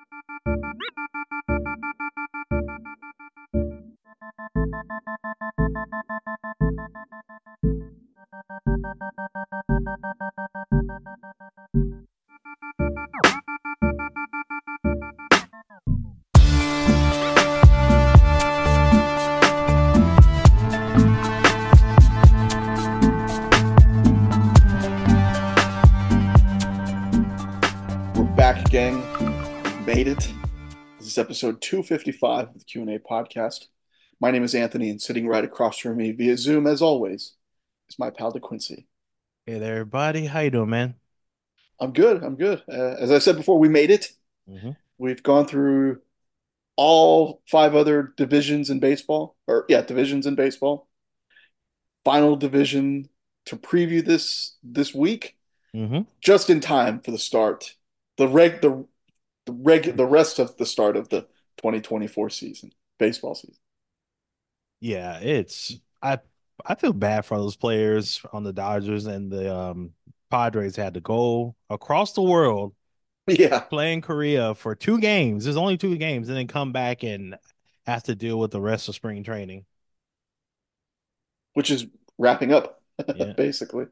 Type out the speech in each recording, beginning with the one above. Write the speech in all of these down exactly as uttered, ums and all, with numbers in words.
Back gang, made it. This is episode two fifty-five of the Q and A podcast. My name is Anthony, and sitting right across from me via Zoom, as always, is my pal DeQuincy. Hey there, everybody. How you doing, man? I'm good. I'm good. Uh, as I said before, we made it. Mm-hmm. We've gone through all five other divisions in baseball, or yeah, divisions in baseball. Final division to preview this this week, Mm-hmm. just in time for the start, the reg the the reg the rest of the start of the twenty twenty-four season, baseball season. Yeah, it's I I feel bad for those players on the Dodgers and the um Padres had to go across the world Yeah, play in Korea for two games. There's only two games, and then come back and have to deal with the rest of spring training. which is wrapping up, Yeah. basically.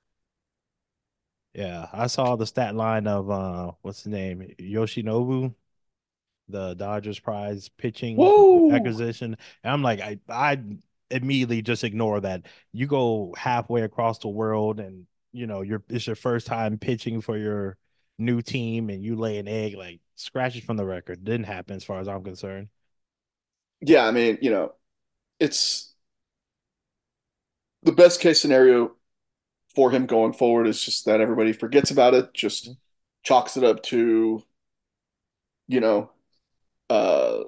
Yeah. I saw the stat line of uh what's his name? Yoshinobu, the Dodgers prize pitching Whoa! acquisition. And I'm like, I I immediately just ignore that. You go halfway across the world and you know, you're it's your first time pitching for your new team and you lay an egg, like scratch it from the record. Didn't happen as far as I'm concerned. Yeah, I mean, you know, it's the best case scenario for him going forward is just that everybody forgets about it, just chalks it up to, you know, uh,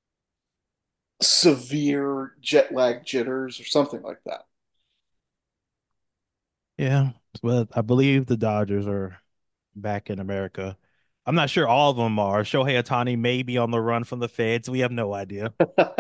severe jet lag jitters or something like that. Yeah. But I believe the Dodgers are back in America. I'm not sure all of them are. Shohei Ohtani may be on the run from the feds. We have no idea.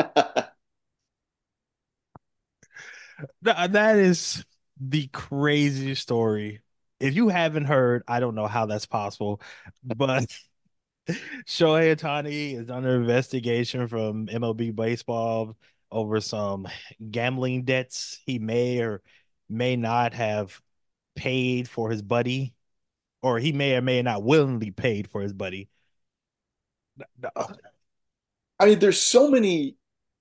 Th- that is the craziest story. If you haven't heard, I don't know how that's possible, but Shohei Ohtani is under investigation from M L B baseball over some gambling debts he may or may not have paid for his buddy, or he may or may not willingly paid for his buddy. I mean, there's so many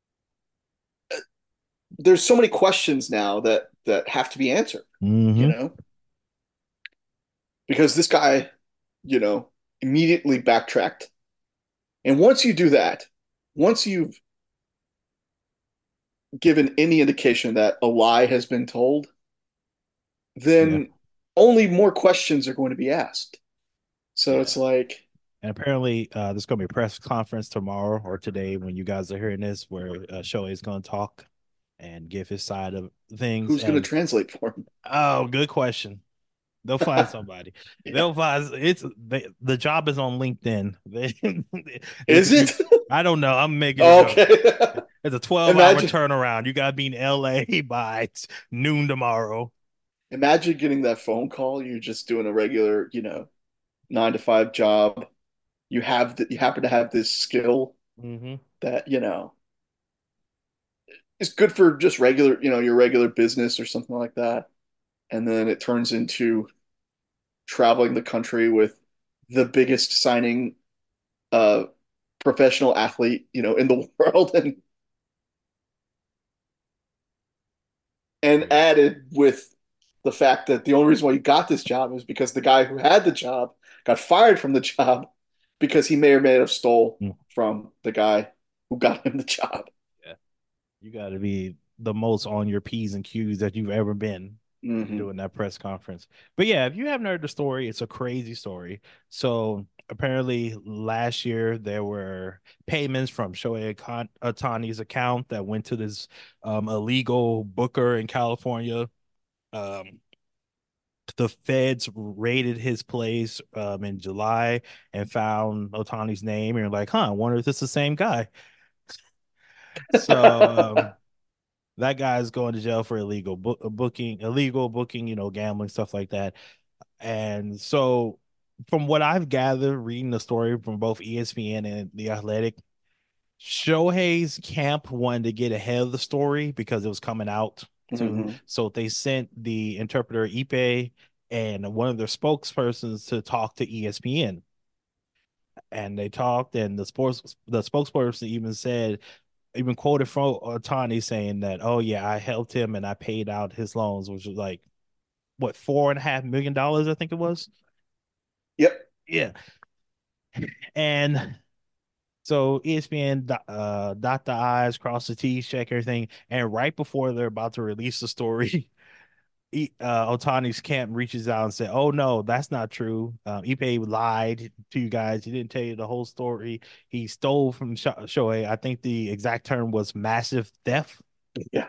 there's so many questions now that that have to be answered, you Mm-hmm. know, because this guy, you know, immediately backtracked. And once you do that, once you've given any indication that a lie has been told, Yeah. then only more questions are going to be asked. So Yeah. it's like, And apparently, uh, there's going to be a press conference tomorrow or today when you guys are hearing this, where uh, Shohei is going to talk and give his side of things. who's going to And translate for him? oh, good question. They'll find somebody. Yeah. They'll find it's they, the job is on LinkedIn. They, if Is you, it? I don't know. I'm making it up. Okay. It's a twelve hour imagine turnaround. You got to be in L A by noon tomorrow. imagine getting that phone call. You're just doing a regular, you know, nine to five job. You have that you happen to have this skill Mm-hmm. that, you know, is good for just regular, you know, your regular business or something like that. And then it turns into traveling the country with the biggest signing uh professional athlete, you know, in the world, and and Yeah. added with the fact that the only reason why you got this job is because the guy who had the job got fired from the job because he may or may have stole Mm. from the guy who got him the job. Yeah. You got to be the most on your P's and Q's that you've ever been Mm-hmm. doing that press conference. But yeah, if you haven't heard the story, it's a crazy story. So apparently last year there were payments from Shohei Ohtani's account that went to this um, illegal booker in California. Um, the feds raided his place um, in July and found Ohtani's name. And you're like, huh, I wonder if this is the same guy. So um, that guy's going to jail for illegal book, booking, illegal booking, you know, gambling, stuff like that. And so from what I've gathered reading the story from both E S P N and The Athletic, Shohei's camp wanted to get ahead of the story because it was coming out to, Hmm. so they sent the interpreter Ipe and one of their spokespersons to talk to E S P N. And they talked, and the sports the spokesperson even said, even quoted from Otani saying that, oh yeah, I helped him and I paid out his loans, which was like what, four and a half million dollars, I think it was. Yep. Yeah. And so E S P N uh, dot the I's, cross the T's, check everything. And right before they're about to release the story, uh, Otani's camp reaches out and said, "Oh no, that's not true. Um, Ipe lied to you guys. He didn't tell you the whole story. He stole from Sho- Shohei. I think the exact term was massive theft." Yeah.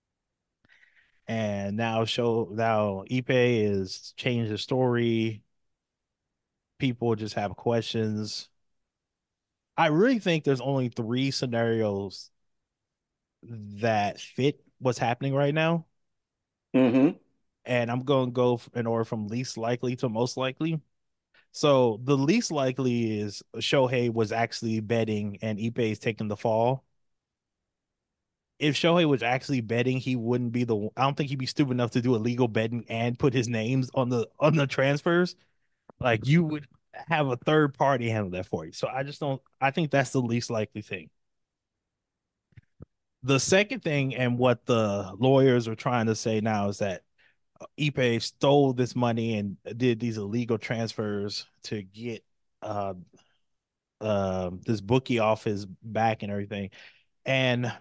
And now show now Ipe is changed the story. People just have questions. I really think there's only three scenarios that fit what's happening right now. Hmm. And I'm going to go in order from least likely to most likely. So the least likely is Shohei was actually betting and Ipe is taking the fall. If Shohei was actually betting, he wouldn't be the. I don't think he'd be stupid enough to do illegal betting and put his names on the on the transfers. Like you would have a third party handle that for you. So I just don't. I think that's the least likely thing. The second thing, and what the lawyers are trying to say now, is that Ipe stole this money and did these illegal transfers to get uh, uh, this bookie off his back and everything. And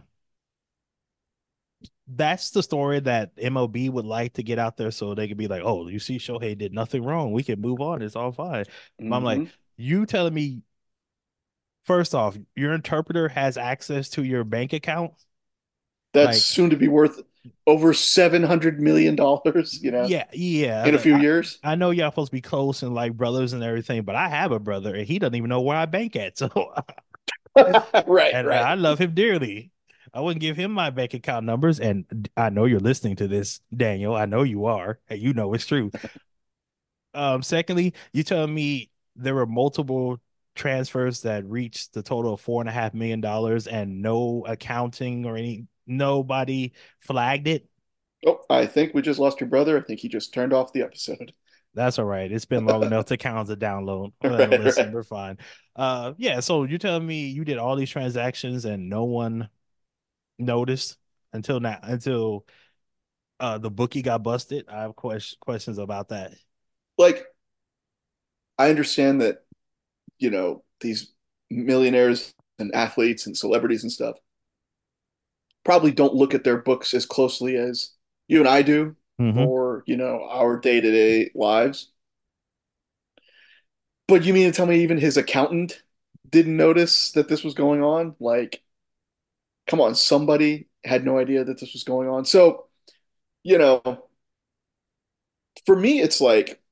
that's the story that M L B would like to get out there so they could be like, oh, you see, Shohei did nothing wrong. We can move on. It's all fine. But I'm like, Hmm. you telling me, first off, your interpreter has access to your bank account? That's Like, soon to be worth over seven hundred million dollars, you know, yeah, yeah. in a Like, few I, years. I know y'all supposed to be close and like brothers and everything, but I have a brother and he doesn't even know where I bank at. So Right, and right. I love him dearly. I wouldn't give him my bank account numbers. And I know you're listening to this, Daniel. I know you are, and you know it's true. Um, secondly, you telling me there were multiple transfers that reached the total of four and a half million dollars and no accounting or any nobody flagged it? Oh, I think we just lost your brother. I think he just turned off the episode. That's all right. It's been long enough to count as a download and a Right, listen. right. We're fine. Uh, yeah. So you're telling me you did all these transactions and no one noticed until now, until uh the bookie got busted? I have ques- questions about that. Like, I understand that, you know, these millionaires and athletes and celebrities and stuff probably don't look at their books as closely as you and I do Mm-hmm. for, you know, our day-to-day lives. But you mean to tell me even his accountant didn't notice that this was going on? Like, come on, somebody had no idea that this was going on. So, you know, for me, it's like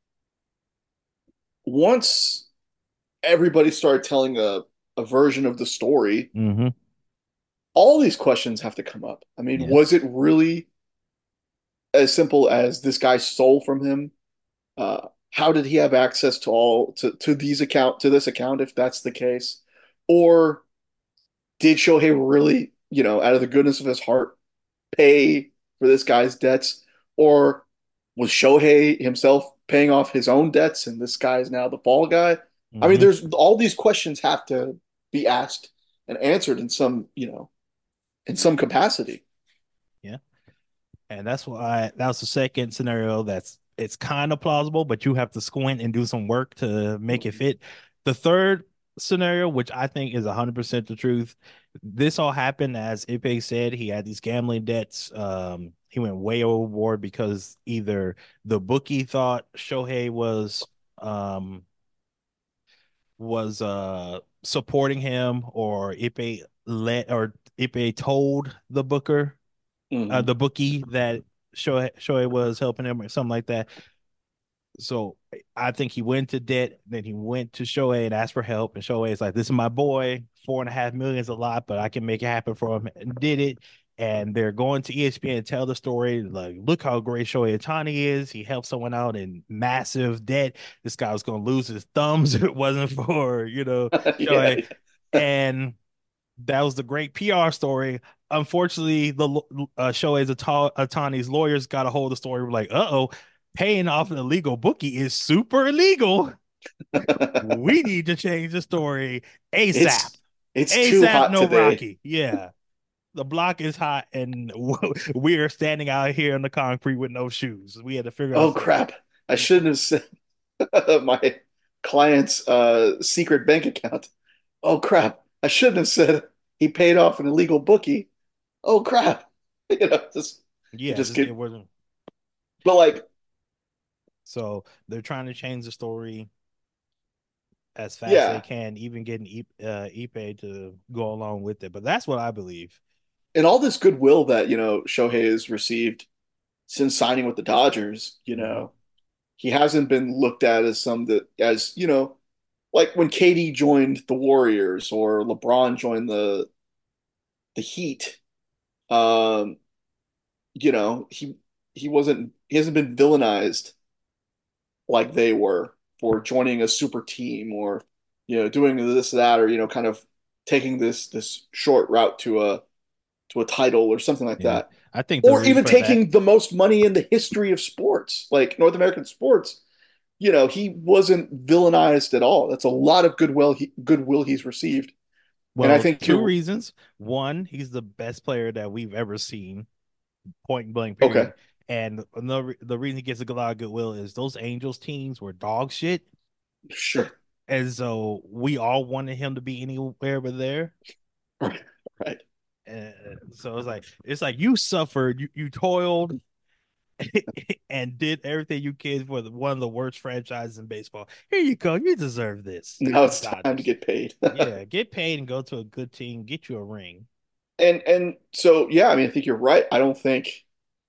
once everybody started telling a, a version of the story, Mm-hmm. all these questions have to come up. I mean, Yeah. was it really as simple as this guy stole from him? Uh, how did he have access to all to, to these account to this account if that's the case? Or did Shohei really, you know, out of the goodness of his heart, pay for this guy's debts? Or was Shohei himself paying off his own debts and this guy is now the fall guy? I mean, Mm-hmm. there's all these questions have to be asked and answered in some, you know, in some capacity. Yeah. And that's why that was the second scenario that's it's kind of plausible, but you have to squint and do some work to make it Mhm. fit. The third scenario, which I think is one hundred percent the truth, this all happened as Ipe said. He had these gambling debts. Um, he went way overboard because either the bookie thought Shohei was um was uh supporting him, or Ipe let or Ipe told the booker uh, Mhm. the bookie that Shohei, Shohei was helping him or something like that. So I think he went to debt. Then he went to Shohei and asked for help. And Shohei is like, "This is my boy. Four and a half million is a lot, but I can make it happen for him." And did it. and they're going to E S P N and tell the story. Like, look how great Shohei Ohtani is. He helped someone out in massive debt. This guy was going to lose his thumbs if it wasn't for, you know, Yeah, Shohei. And that was the great P R story. Unfortunately, the uh, Shohei Ohtani's lawyers got a hold of the story. We're like, uh oh, paying off an illegal bookie is super illegal. yeah. We need to change the story ASAP. It's it's too ASAP, hot no today. Rocky. Yeah. The block is hot and we are standing out here in the concrete with no shoes. We had to figure out Oh something. crap. I shouldn't have said my client's uh, secret bank account. Oh crap. I shouldn't have said he paid off an illegal bookie. Oh crap. You know, just it Yeah, just just, it get wasn't. but like So they're trying to change the story as fast as they yeah. can, even getting I- uh, Ipe to go along with it. But that's what I believe. And all this goodwill that, you know, Shohei has received since signing with the Dodgers, you Hmm. know, he hasn't been looked at as some that as, you know, like when K D joined the Warriors or LeBron joined the the Heat. Um, you know, he he wasn't he hasn't been villainized like they were for joining a super team or you know doing this that or you know kind of taking this this short route to a to a title or something like Yeah, that I think the or reason even for that. taking the most money in the history of sports like North American sports. You know, he wasn't villainized at all. That's a lot of goodwill he, goodwill he's received. And I Well, think two you're reasons. One, he's the best player that we've ever seen, point blank, okay. period. And another, the reason he gets a lot of goodwill is those Angels teams were dog shit. Sure. And so we all wanted him to be anywhere but there. Right. Right. And so it's like it's like you suffered, you, you toiled and did everything you could for the, one of the worst franchises in baseball. Here you go. You deserve this. Now The it's time to Dodgers. get paid. Yeah, get paid and go to a good team, get you a ring. and and so yeah, I mean I think you're right. I don't think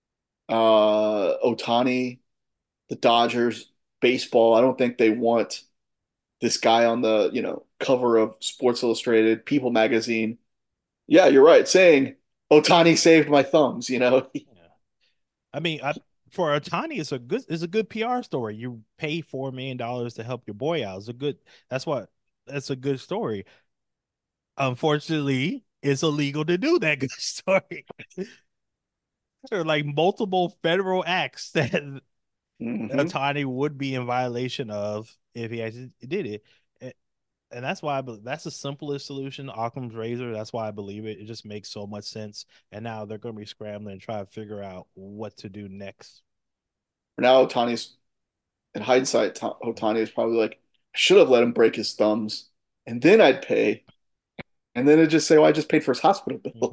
uh Otani, the Dodgers, baseball, I don't think they want this guy on the, you know, cover of Sports Illustrated, People magazine. Yeah, you're right, saying Otani saved my thumbs, you know. Yeah. I mean, I, for Otani, it's a good it's a good P R story. You pay four million dollars to help your boy out. It's a good. That's what. That's a good story. Unfortunately, it's illegal to do that good story. There are like multiple federal acts that Hmm. Otani would be in violation of if he actually did it. And, and that's why I believe that's the simplest solution, Occam's razor. That's why I believe it. It just makes so much sense. And now they're going to be scrambling and try to figure out what to do next. Now Otani's in hindsight, Otani is probably like, I should have let him break his thumbs and then I'd pay. And then it'd just say, well, I just paid for his hospital bill Mm-hmm.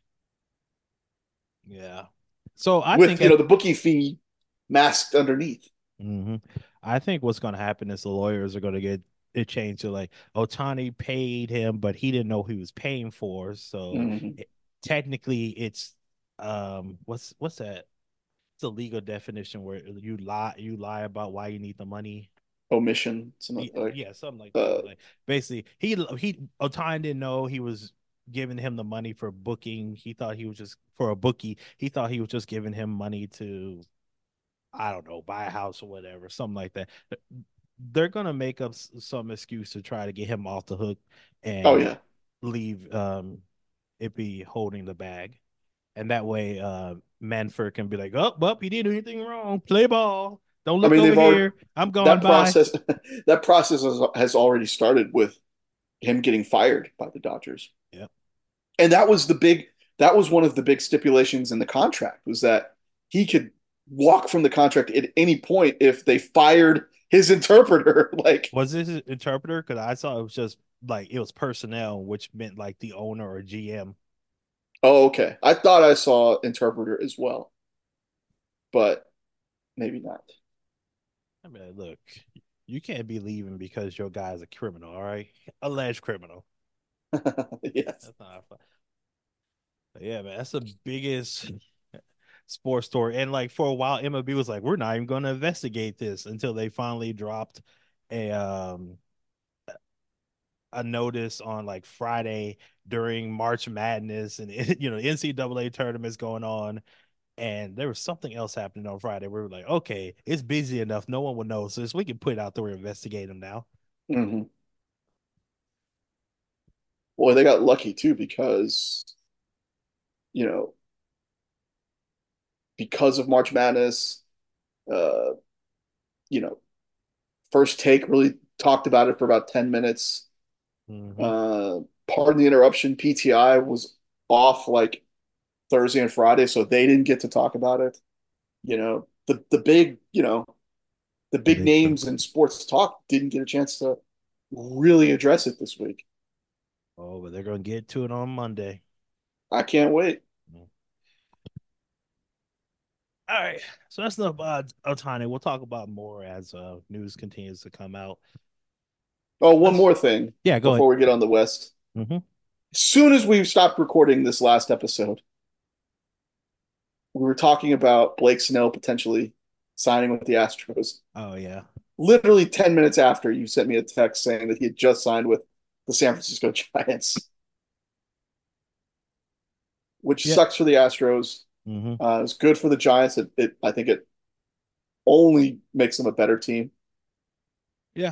Yeah. So I with, think you at know, the bookie fee masked underneath. hmm I think what's going to happen is the lawyers are going to get it changed to like Otani paid him, but he didn't know he was paying for. So Hmm. it, technically, it's um, what's what's that? It's a legal definition where you lie you lie about why you need the money. Omission, some Yeah, like yeah, something like that. uh But like basically, he he Otani didn't know he was giving him the money for booking. He thought he was just for a bookie. He thought he was just giving him money to I don't know, buy a house or whatever, something like that. They're gonna make up some excuse to try to get him off the hook oh and yeah. leave um it be holding the bag. And that way uh Manford can be like, oh, well, he didn't do anything wrong. Play ball. Don't I look mean, over they've already here. I'm gone. that Bye. process that process has, has already started with him getting fired by the Dodgers. Yep. And that was the big that was one of the big stipulations in the contract was that he could walk from the contract at any point if they fired his interpreter. Like, Was this an interpreter? Because I saw it was just like it was personnel, which meant like the owner or G M. oh, okay. I thought I saw interpreter as well, but maybe not. I mean, look, you can't be leaving because your guy's a criminal, all right? Alleged criminal. Yes. That's not fun. But yeah, man, that's the biggest sports story. And like for a while, M L B was like, we're not even going to investigate this until they finally dropped a um a notice on like Friday during March Madness and you know N C double A tournaments going on, and there was something else happening on Friday. We were like, okay, it's busy enough, no one will know, so we can put it out there and investigate them now. Hmm. Boy, they got lucky too because, you know, because of March Madness, uh, you know, First Take really talked about it for about ten minutes. Mm-hmm. Uh, pardon the interruption, P T I was off like Thursday and Friday, so they didn't get to talk about it. You know, the the big, you know, the The big big three. names in sports talk didn't get a chance to really address it this week. Oh, but they're gonna get to it on Monday. I can't wait. All right, so that's enough about Otani. We'll talk about more as uh, news continues to come out. Oh, one Let's, more thing yeah, go ahead. before we get on the West. Mm-hmm. As soon as we stopped recording this last episode, we were talking about Blake Snell potentially signing with the Astros. Oh yeah, Literally ten minutes after, you sent me a text saying that he had just signed with the San Francisco Giants, which yeah. sucks for the Astros. Mm-hmm. Uh, it's good for the Giants. It, it, I think it only makes them a better team. Yeah.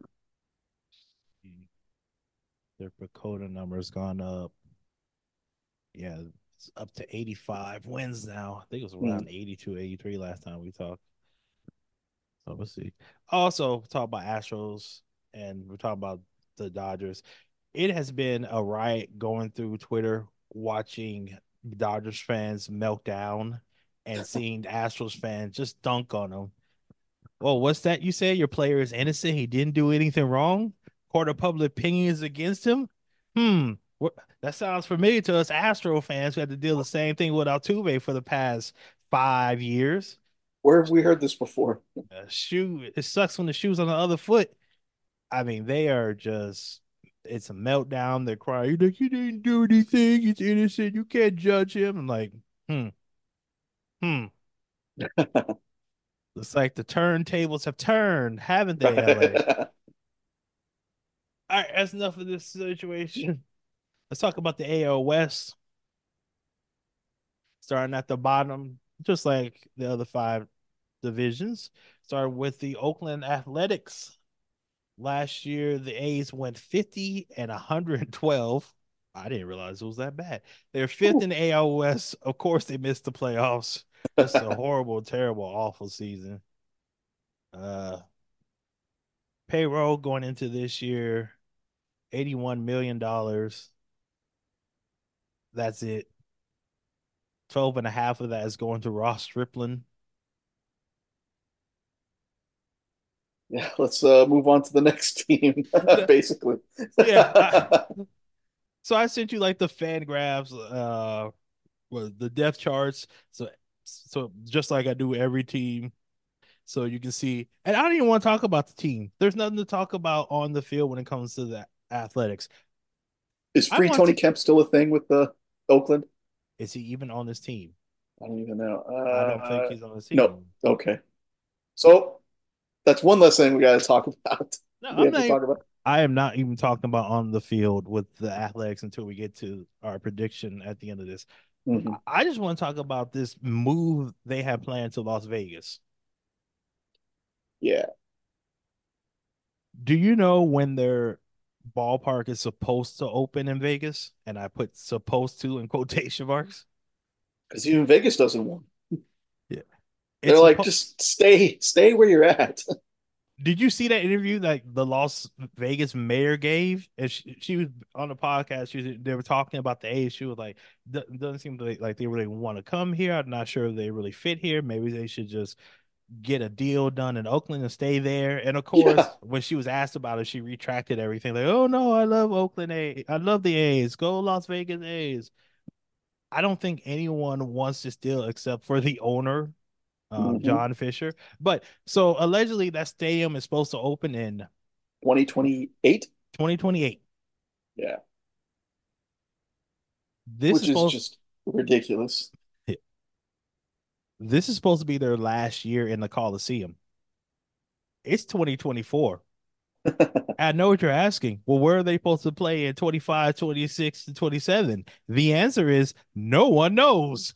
Their Dakota number's gone up. Yeah, it's up to eighty-five wins now. I think it was Hmm. around eighty-two, eighty-three last time we talked. So let's see. Also, talk about Astros and we're talking about the Dodgers. It has been a riot going through Twitter watching Dodgers fans melt down and seeing Astros fans just dunk on them. Well, what's that you say? Your player is innocent. He didn't do anything wrong. Court of public opinion is against him. Hmm. What, that sounds familiar to us Astro fans who had to deal the same thing with Altuve for the past five years. Where have we heard this before? Uh, shoe. It sucks when the shoe's on the other foot. I mean, they are just. It's a meltdown. They're crying. You're like, you didn't do anything. He's innocent. You can't judge him. I'm like, hmm, hmm. It's like the turntables have turned, haven't they, L A? All right, that's enough of this situation. Let's talk about the A L West, starting at the bottom, just like the other five divisions. Starting with the Oakland Athletics. Last year, the A's went fifty and one hundred twelve. I didn't realize it was that bad. They're fifth in the A L West. Of course, they missed the playoffs. Just a horrible, terrible, awful season. Uh, Payroll going into this year, eighty-one million dollars. That's it. twelve and a half of that is going to Ross Stripling. Yeah, let's uh, move on to the next team, basically. Yeah. I, so I sent you like the fan graphs, uh, well, the depth charts. So, so just like I do every team, so you can see. And I don't even want to talk about the team. There's nothing to talk about on the field when it comes to the athletics. Is I free want Tony to. Kemp still a thing with the Oakland? Is he even on this team? I don't even know. I don't think Uh, he's on the no. team. Okay. So that's one less thing we got to talk about. No, We I'm have to not. talk about. I am not even talking about on the field with the athletics until we get to our prediction at the end of this. Mhm. I just want to talk about this move they have planned to Las Vegas. Yeah, Do you know when their ballpark is supposed to open in Vegas? And I put supposed to in quotation marks. because even Vegas doesn't want. Yeah. They're It's like, supposed. just stay, stay where you're at. Did you see that interview that the Las Vegas mayor gave? And she, she was on the podcast. She was, they were talking about the age. She was like, doesn't seem like, like they really want to come here. I'm not sure if they really fit here. Maybe they should just get a deal done in Oakland and stay there. And of Yeah. course, when she was asked about it, she retracted everything. Like, oh no, I love Oakland A. I love the A's. Go Las Vegas A's. I don't think anyone wants this deal except for the owner, um, Hmm. John Fisher. But so allegedly that stadium is supposed to open in twenty twenty-eight. twenty twenty-eight. Yeah, This is which is supposed just ridiculous. this is supposed to be their last year in the Coliseum. It's twenty twenty-four. I know what you're asking. Well, where are they supposed to play in twenty-five, twenty-six, and twenty-seven? The answer is no one knows.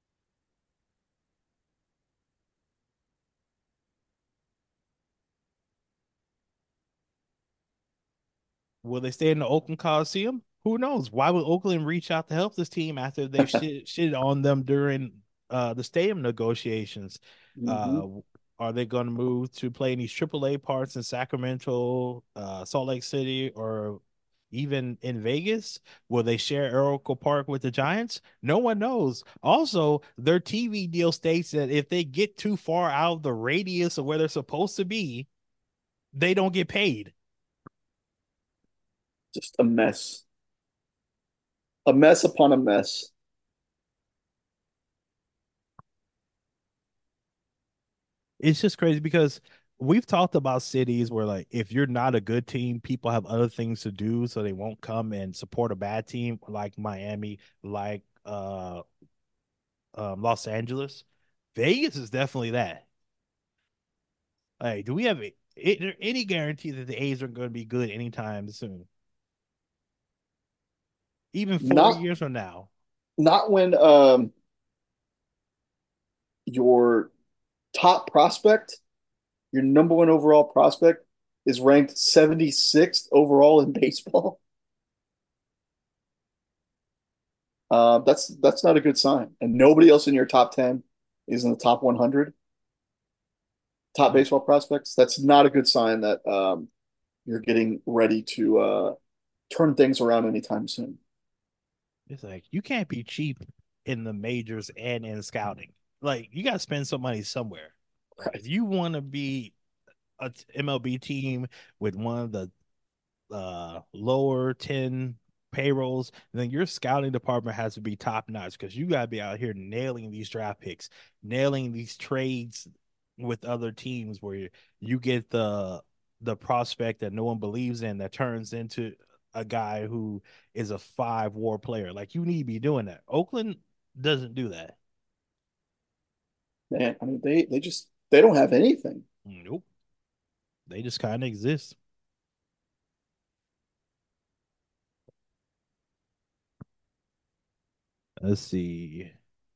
Will they stay in the Oakland Coliseum? Who knows? Why would Oakland reach out to help this team after they've shit, shit on them during uh, the stadium negotiations? Hmm. Uh, are they going to move to play in these triple A parts in Sacramento, uh, Salt Lake City, or even in Vegas? Will they share Oracle Park with the Giants? No one knows. Also, their T V deal states that if they get too far out of the radius of where they're supposed to be, they don't get paid. Just a mess. A mess upon a mess. It's just crazy because we've talked about cities where like if you're not a good team, people have other things to do, so they won't come and support a bad team like Miami, like uh um, Los Angeles. Vegas is definitely that. Like, do we have a, is there any guarantee that the A's are going to be good anytime soon? Even four Not years from now. not when um your top prospect, your number one overall prospect, is ranked seventy-sixth overall in baseball. Uh, that's that's not a good sign. And nobody else in your top ten is in the top one hundred top Mm. baseball prospects. That's not a good sign that um, you're getting ready to uh, turn things around anytime soon. It's like you can't be cheap in the majors and in scouting. Like you got to spend some money somewhere. Like if Right. you want to be a M L B team with one of the uh, lower ten payrolls, then your scouting department has to be top notch because you got to be out here nailing these draft picks, nailing these trades with other teams where you, you get the the prospect that no one believes in that turns into a guy who is a five war player. Like you need to be doing that. Oakland doesn't do that. Man, I mean they they just they don't have anything. Nope. They just kind of exist. Let's see.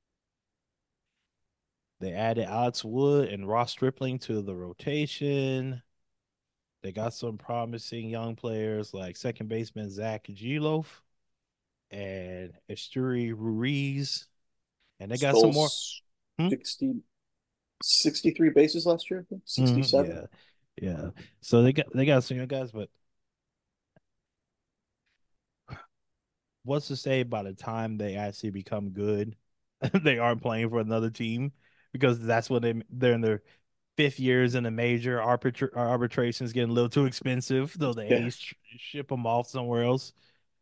They added Alex Wood and Ross Stripling to the rotation. They got some promising young players like second baseman Zach Gelof and Esturi Ruiz. And they got some Stole more. Hmm? sixty sixty-three bases last year, I think. Mm, sixty-seven. yeah. Yeah. So they got they got some young guys, but what's to say by the time they actually become good, they aren't playing for another team because that's when they they're in their fifth years in a major. Arbitra- arbitration is getting a little too expensive, though the Yeah. A's sh- ship them off somewhere else.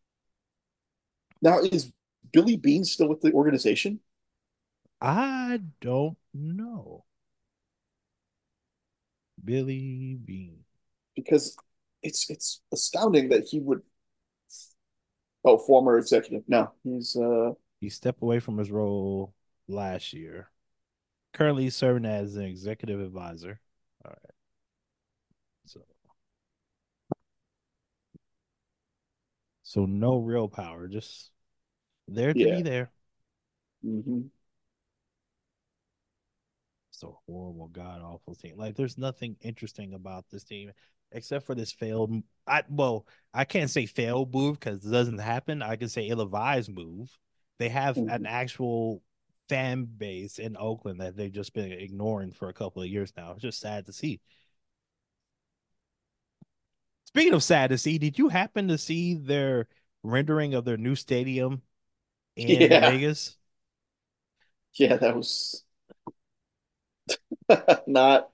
Now is Billy Bean still with the organization? I don't know. Billy Bean. Because it's it's astounding that he would. Oh, former executive. No, he's uh He stepped away from his role last year. Currently serving as an executive advisor. All right. So so no real power, just there to be yeah. there. Hmm. It's a horrible, god awful team. Like there's nothing interesting about this team except for this failed. I well, I can't say failed move because it doesn't happen. I can say ill-advised move. They have an Hmm. actual fan base in Oakland that they've just been ignoring for a couple of years now. It's just sad to see. Speaking of sad to see, did you happen to see their rendering of their new stadium in Yeah. Vegas? Yeah, that was not.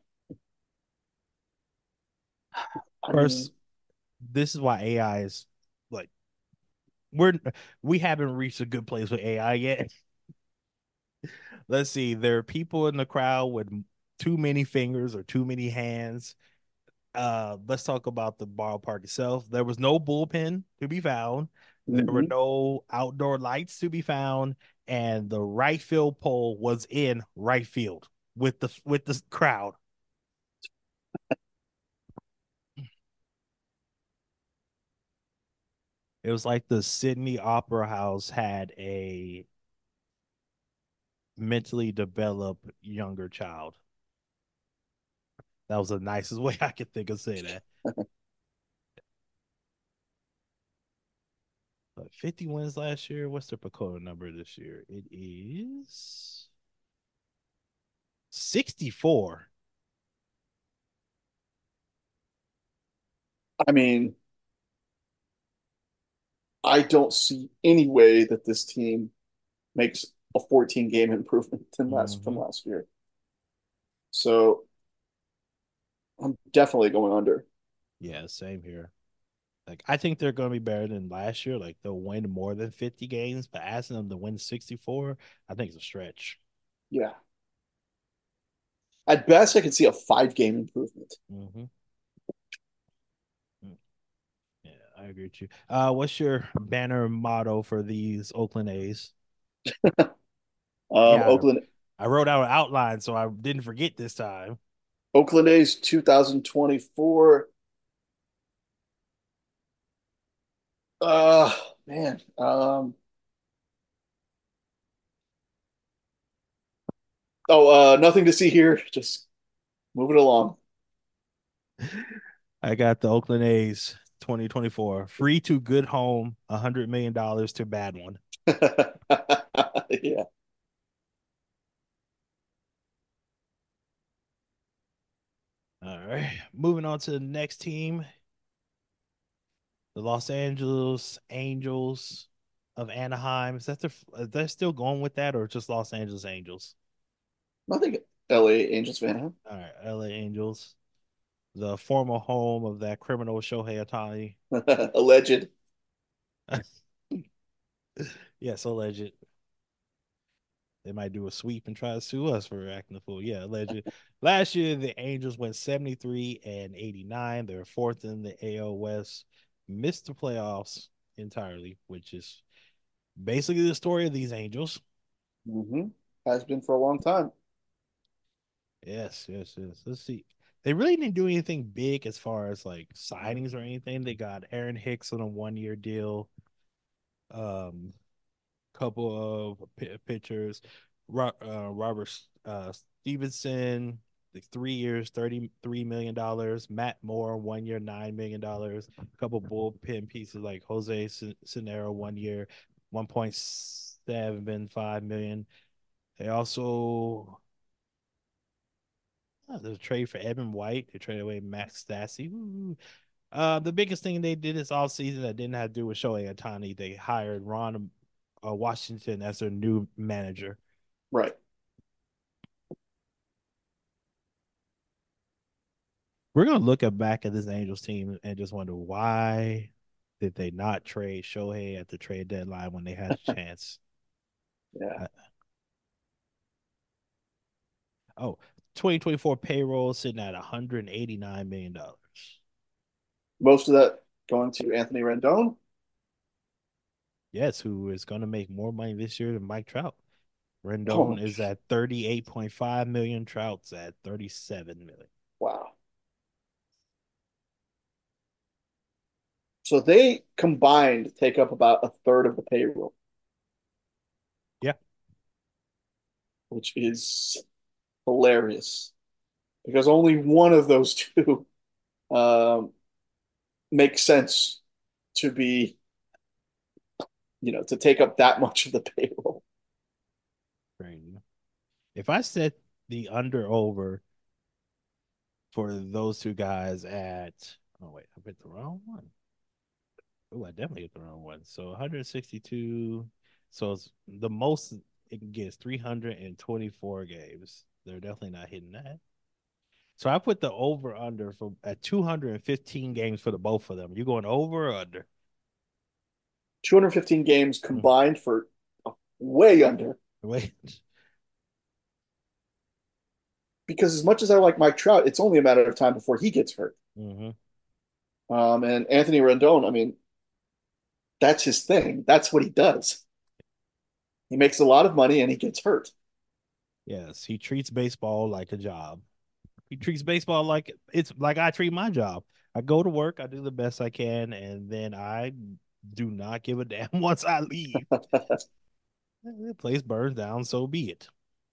I First, mean, this is why A I is like we're we haven't reached a good place with A I yet. Let's see. There are people in the crowd with too many fingers or too many hands. Uh, let's talk about the ballpark itself. There was no bullpen to be found. There were mhm. no outdoor lights to be found, and the right field pole was in right field with the with the crowd. It was like the Sydney Opera House had a mentally developed younger child. That was the nicest way I could think of saying that. But fifty wins last year. What's their Pacoda number this year? It is sixty-four. I mean, I don't see any way that this team makes a fourteen game improvement than last from Mm-hmm. last year. So I'm definitely going under. Yeah, same here. Like I think they're going to be better than last year. Like they'll win more than fifty games, but asking them to win sixty-four, I think it's a stretch. Yeah. At best, I could see a five game improvement. Mm-hmm. Yeah, I agree with you. Uh, what's your banner motto for these Oakland A's? Um, Yeah, Oakland I wrote out an outline so I didn't forget this time. Oakland A's two thousand twenty-four. Uh man. Um oh uh nothing to see here. Just moving along. I got the Oakland A's twenty twenty-four free to good home, a hundred million dollars to bad one. Yeah. All right, moving on to the next team, the Los Angeles Angels of Anaheim. Is that the they're still going with that or just Los Angeles Angels? Nothing L A Angels fan, huh? All right, L A Angels, the former home of that criminal Shohei Ohtani. Alleged. Yes, alleged. They might do a sweep and try to sue us for acting the fool. Yeah, alleged. Last year, the Angels went seventy-three and eighty-nine. They're fourth in the A L West. Missed the playoffs entirely, which is basically the story of these Angels. Mm-hmm. Has been for a long time. Yes, yes, yes. Let's see. They really didn't do anything big as far as like signings or anything. They got Aaron Hicks on a one year deal. Um, couple of p- pitchers, Ro- uh, Robert uh, Stevenson, like three years, thirty-three million dollars. Matt Moore, one year, nine million dollars. A couple bullpen pieces like Jose Cinero, one year, one point seven five million. They also uh, there's a trade for Evan White. They traded away Max Stassi. Ooh. Uh, the biggest thing they did this all season that didn't have to do with Shohei Ohtani, they hired Ron uh, Washington as their new manager. Right. We're gonna look at back at this Angels team and just wonder why did they not trade Shohei at the trade deadline when they had a chance? Yeah. Uh, oh, twenty twenty-four payroll sitting at one hundred eighty-nine million dollars. Most of that going to Anthony Rendon. Yes, who is going to make more money this year than Mike Trout? Oh, Rendon is at thirty-eight point five million. Trout's at thirty-seven million. wow. So they combined take up about a third of the payroll, Yeah, which is hilarious because only one of those two um, makes sense to be, you know, to take up that much of the payroll. crazy. If I set the under over for those two guys at oh wait, I picked the wrong one. Oh, I definitely hit the wrong one. So one hundred sixty-two. So it's the most it can get is three hundred twenty-four games. They're definitely not hitting that. So I put the over under for at two hundred fifteen games for the both of them. You going over or under? two hundred fifteen games Mm, combined for way under. wait. Because as much as I like Mike Trout, it's only a matter of time before he gets hurt. Mm-hmm. Um, and Anthony Rendon, I mean, that's his thing. That's what he does. He makes a lot of money and he gets hurt. Yes, he treats baseball like a job. He treats baseball like it's like I treat my job. I go to work, I do the best I can, and then I do not give a damn once I leave. The place burns down, so be it.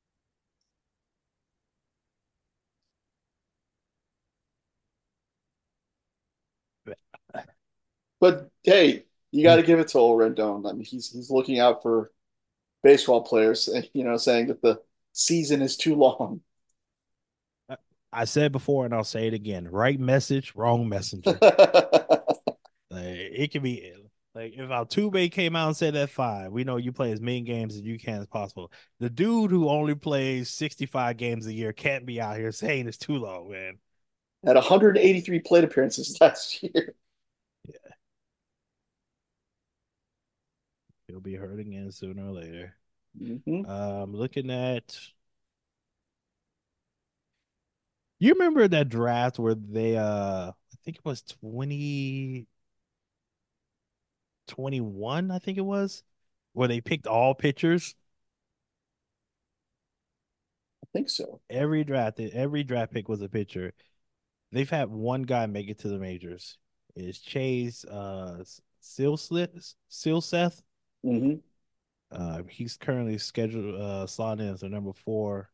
But hey, you got to give it to old Rendon. I mean, he's he's looking out for baseball players, you know, saying that the season is too long. I said before and I'll say it again. Right message, wrong messenger. Like, it can be like if Altuve came out and said that fine, we know you play as many games as you can as possible. The dude who only plays sixty-five games a year can't be out here saying it's too long, man. Had one hundred eighty-three plate appearances last year. Yeah, he'll be hurt again sooner or later. Mm-hmm. Um, looking at you remember that draft where they uh I think it was twenty twenty-one, I think it was, where they picked all pitchers. I think so. Every draft, every draft pick was a pitcher. They've had one guy make it to the majors. It's Chase uh Silseth. Silseth. Mm-hmm. Uh, he's currently scheduled uh slotted in as the number four.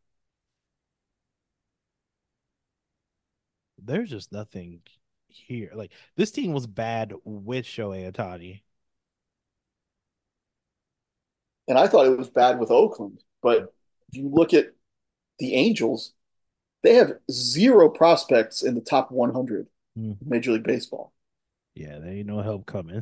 There's just nothing here. Like this team was bad with Shohei Ohtani. And I thought it was bad with Oakland, but if you look at the Angels, they have zero prospects in the top one hundred of Mhm. Major League Baseball. Yeah, there ain't no help coming.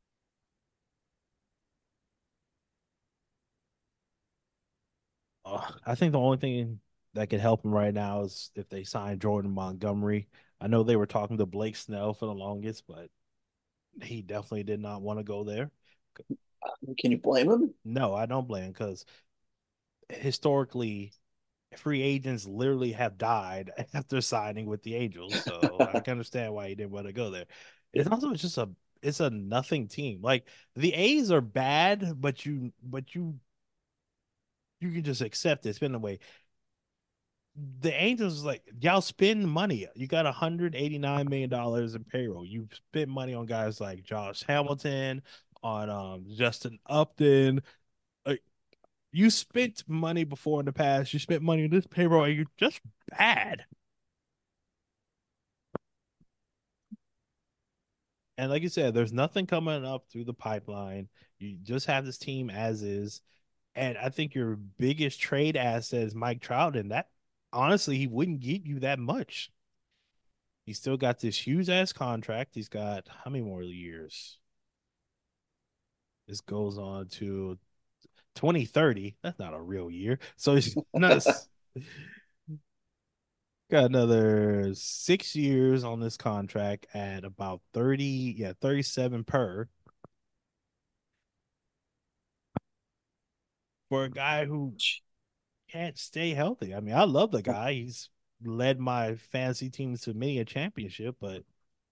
Uh, I think the only thing that could help him right now is if they sign Jordan Montgomery. I know they were talking to Blake Snell for the longest, but he definitely did not want to go there. Can you blame him? No, I don't blame him because historically, free agents literally have died after signing with the Angels. So I can understand why he didn't want to go there. It's also just a it's a nothing team. Like the A's are bad, but you but you you can just accept it. Spend away. The Angels is like y'all spend money. You got one hundred eighty-nine million dollars in payroll. You spend money on guys like Josh Hamilton, on um Justin Upton. Like, you spent money before in the past. You spent money on this payroll, and you're just bad. And like you said, there's nothing coming up through the pipeline. You just have this team as is. And I think your biggest trade asset is Mike Trout, and that honestly, he wouldn't give you that much. He's still got this huge ass contract. He's got how many more years? This goes on to twenty thirty. That's not a real year. So he's not got another six years on this contract at about thirty, yeah, thirty-seven per for a guy who can't stay healthy. I mean, I love the guy. He's led my fantasy teams to many a championship, but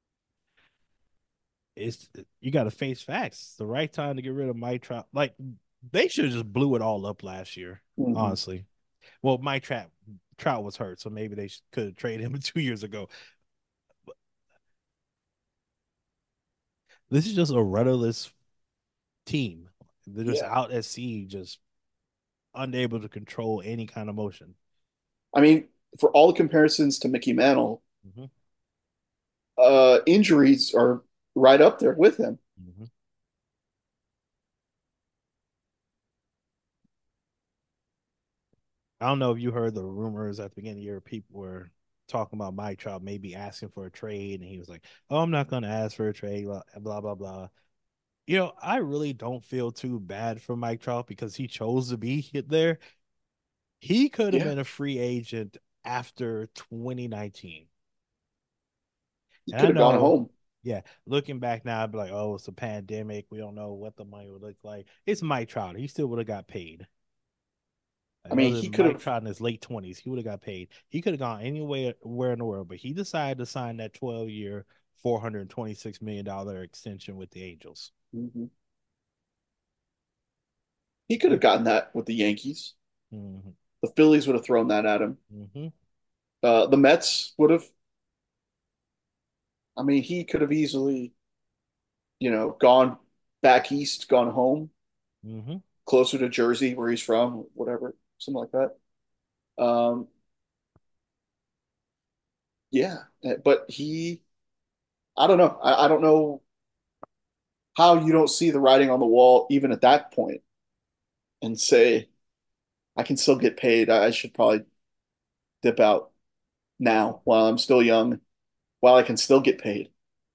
it's you got to face facts. It's the right time to get rid of Mike Trout. Like they should have just blew it all up last year, Mm-hmm. honestly. Well, Mike Trout Trout was hurt, so maybe they could have traded him two years ago. But this is just a rudderless team. They're just Yeah. out at sea, just unable to control any kind of motion. I mean, for all the comparisons to Mickey Mantle, Mm-hmm. uh, injuries are right up there with him. Mm-hmm. I don't know if you heard the rumors at the beginning of the year. People were talking about Mike Trout maybe asking for a trade, and he was like, "Oh, I'm not going to ask for a trade." Blah blah blah blah. You know, I really don't feel too bad for Mike Trout because he chose to be there. He could have Yeah. been a free agent after twenty nineteen. He And I could have gone know, home. yeah, looking back now, I'd be like, oh, it's a pandemic. We don't know what the money would look like. It's Mike Trout. He still would have got paid. I Like, mean, other he than could Mike have. Trout in his late twenties, he would have got paid. He could have gone anywhere where in the world, but he decided to sign that twelve year, four hundred twenty-six million dollars extension with the Angels. Mhm. He could have gotten that with the Yankees. Mm-hmm. The Phillies would have thrown that at him. Mm-hmm. Uh, the Mets would have. I mean, he could have easily, you know, gone. back east, gone home, Mm-hmm. closer to Jersey where he's from, whatever, something like that. Um, yeah, eh, but he, I don't know. I, I don't know how you don't see the writing on the wall even at that point and say, I can still get paid. I, I should probably dip out now while I'm still young, while I can still get paid.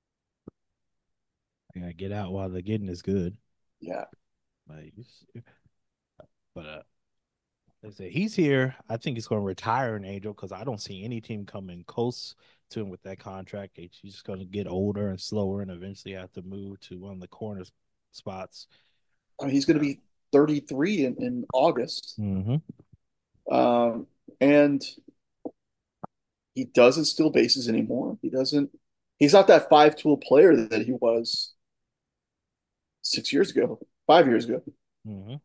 I gotta get out while the getting is good. Yeah. Like, but uh, like I said, he's here. I think he's going to retire an Angel because I don't see any team coming close to him with that contract. He's just going to get older and slower, and eventually have to move to one of the corner spots. I mean, he's going to be thirty-three in, in August. Mm-hmm. Um, and he doesn't steal bases anymore. He doesn't, he's not that five tool player that he was six years ago, five years ago. Mm-hmm.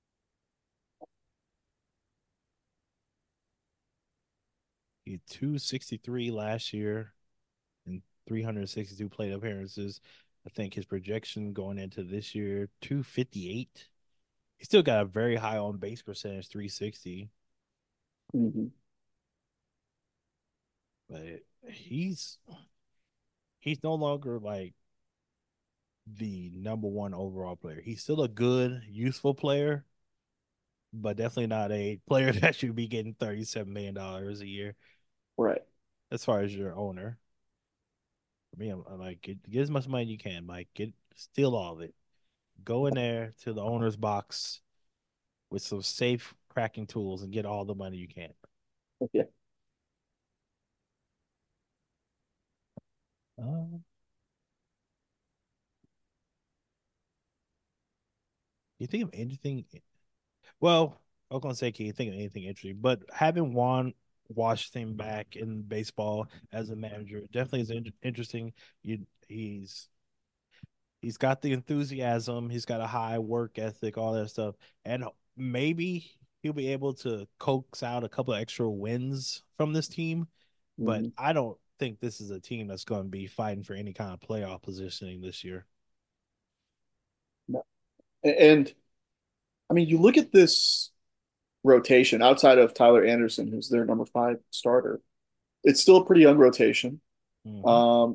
He had two sixty-three last year and three hundred sixty-two plate appearances. I think his projection going into this year, two fifty-eight. He still got a very high on base percentage, three sixty. Mm-hmm. But he's he's no longer like the number one overall player. He's still a good, useful player, but definitely not a player that should be getting thirty-seven million dollars a year Right. as far as your owner. I mean, I'm, I'm like, get, get as much money you can, Mike. Get steal all of it. Go in there to the owner's box with some safe cracking tools and get all the money you can. Yeah. Um, you think of anything? Well, I was gonna say, can you think of anything interesting? But having Juan Washington back in baseball as a manager definitely is in- interesting. You, he's he's got the enthusiasm. He's got a high work ethic, all that stuff, and maybe he'll be able to coax out a couple of extra wins from this team. But Mm-hmm. I don't think this is a team that's going to be fighting for any kind of playoff positioning this year. No. And I mean, you look at this rotation outside of Tyler Anderson, who's their number five starter. It's still a pretty young rotation. Mm-hmm. Um,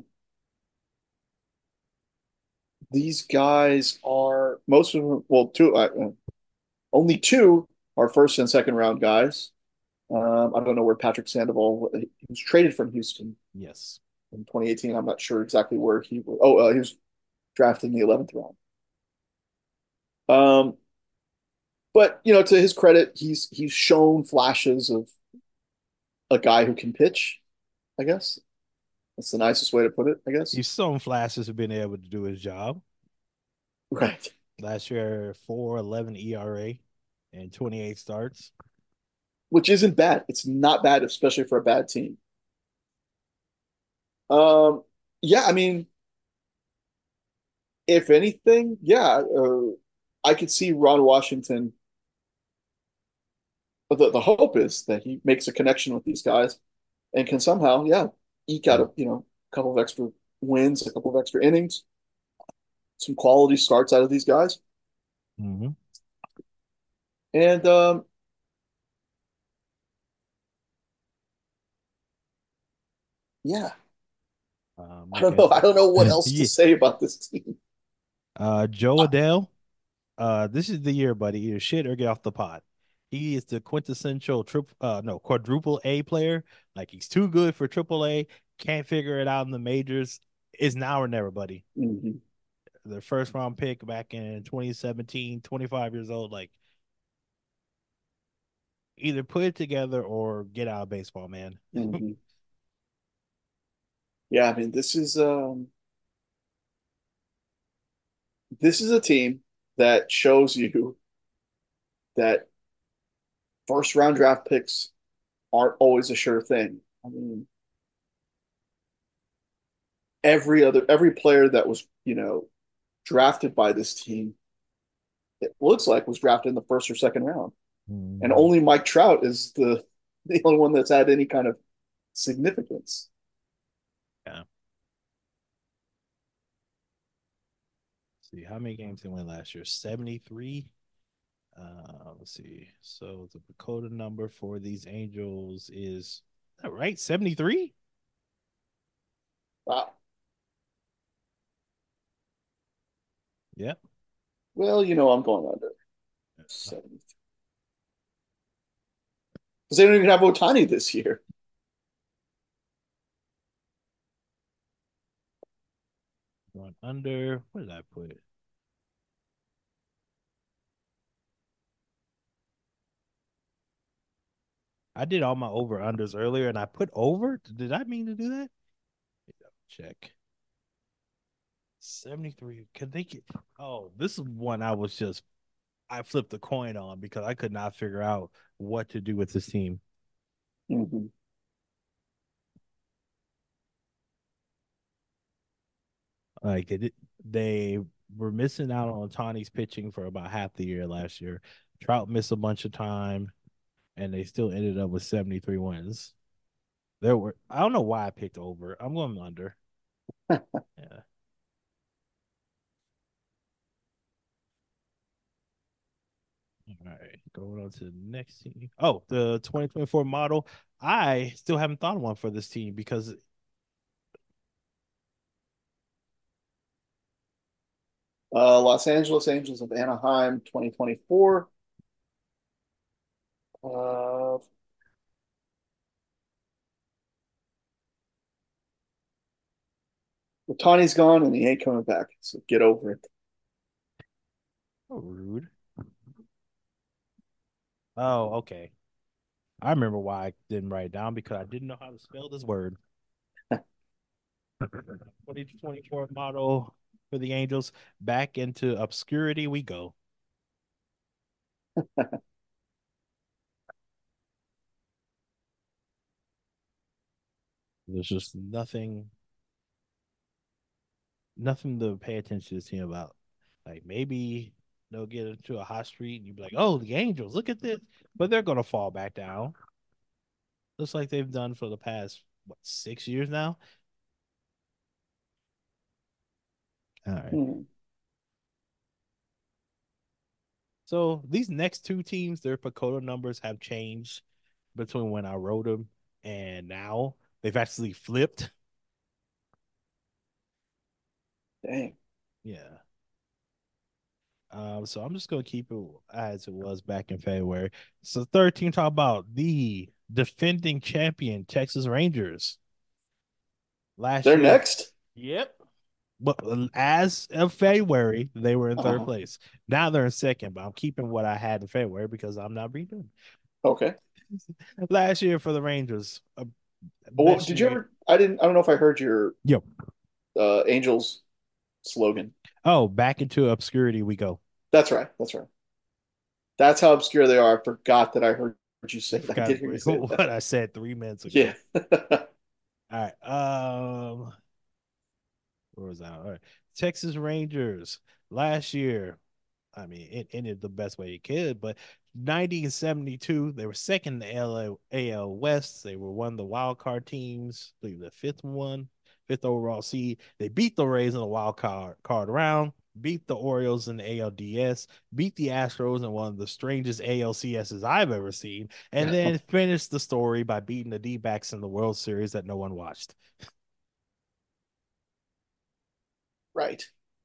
these guys are most of them. Well, two, uh, only two are first and second round guys. Um, I don't know where Patrick Sandoval. He was traded from Houston Yes. in twenty eighteen. I'm not sure exactly where he was. Oh, uh, he was drafted in the eleventh round. Um, but you know, to his credit, he's he's shown flashes of a guy who can pitch. I guess that's the nicest way to put it. I guess. He's shown flashes of being able to do his job. Right. Last year, four eleven E R A and twenty-eight starts. Which isn't bad. It's not bad, especially for a bad team. Um, yeah, I mean, if anything, yeah, uh, I could see Ron Washington. But the, the hope is that he makes a connection with these guys and can somehow, yeah, eke out a you know a couple of extra wins, a couple of extra innings, some quality starts out of these guys, Mm-hmm. and um, yeah, Um, I like don't I know, I said, don't know what else to yeah. say about this team. Uh, Joe Adele. Uh, this is the year, buddy. Either shit or get off the pot. He is the quintessential triple, uh, no, quadruple A player. Like he's too good for triple A. Can't figure it out in the majors. Is now or never, buddy. Mm-hmm. The first round pick back in twenty seventeen, twenty-five years old. Like either put it together or get out of baseball, man. Mm-hmm. Yeah, I mean, this is um, this is a team that shows you that first round draft picks aren't always a sure thing. I mean, every other every player that was you know drafted by this team, it looks like was drafted in the first or second round, and Mhm. only Mike Trout is the the only one that's had any kind of significance. Yeah. see how many games they win last year. seventy-three. Uh, let's see. So the Dakota number for these Angels is, is that right? seventy-three? Wow. Yep. Well, you know I'm going under seventy because they don't even have Otani this year. One under. What did I put? I did all my over unders earlier and I put over. Did I mean to do that? Check. seventy-three. Could they get? Oh, this is one I was just, I flipped the coin on because I could not figure out what to do with this team. Mhm. Like it, they were missing out on Tawny's pitching for about half the year last year. Trout missed a bunch of time, and they still ended up with seventy-three wins. There were I don't know why I picked over. I'm going under. Yeah. All right. Going on to the next team. Oh, the twenty twenty-four model. I still haven't thought of one for this team because Uh, Los Angeles Angels of Anaheim, twenty twenty-four. Uh, Otani's gone and he ain't coming back. So get over it. oh, rude. Oh, okay. I remember why I didn't write it down because I didn't know how to spell this word. twenty twenty-four model for the Angels. Back into obscurity we go. There's just nothing, nothing to pay attention to this team about. Like maybe they'll get into a hot streak and you'd be like, "Oh, the Angels, look at this," but they're gonna fall back down. Looks like they've done for the past what six years now. All right. Hmm. So these next two teams, their Pacoda numbers have changed between when I wrote them and now. They've actually flipped. Dang. Yeah. Um, so I'm just gonna keep it as it was back in February. So third team talk about the defending champion Texas Rangers. Last They're year, next? yep. But as of February, they were in third Uh-huh. place. Now they're in second, but I'm keeping what I had in February because I'm not redoing. Okay. Last year for the Rangers, uh, Well, best did you year. ever? I didn't. I don't know if I heard your Yep. uh, Angels slogan. Oh, back into obscurity we go. That's right. That's right. That's how obscure they are. I forgot that I heard you say I it. I forgot did hear you say what that. I said three minutes Yeah. ago. All right. Um, where was I? All right. Texas Rangers last year. I mean, it ended the best way it could, but ninety and seventy-two, they were second in the L A, A L West. They were one of the wild card teams, I believe the fifth one, fifth overall seed. They beat the Rays in the wild card, card round, beat the Orioles in the A L D S, beat the Astros in one of the strangest A L C S's I've ever seen, and then finished the story by beating the D backs in the World Series that no one watched. Right.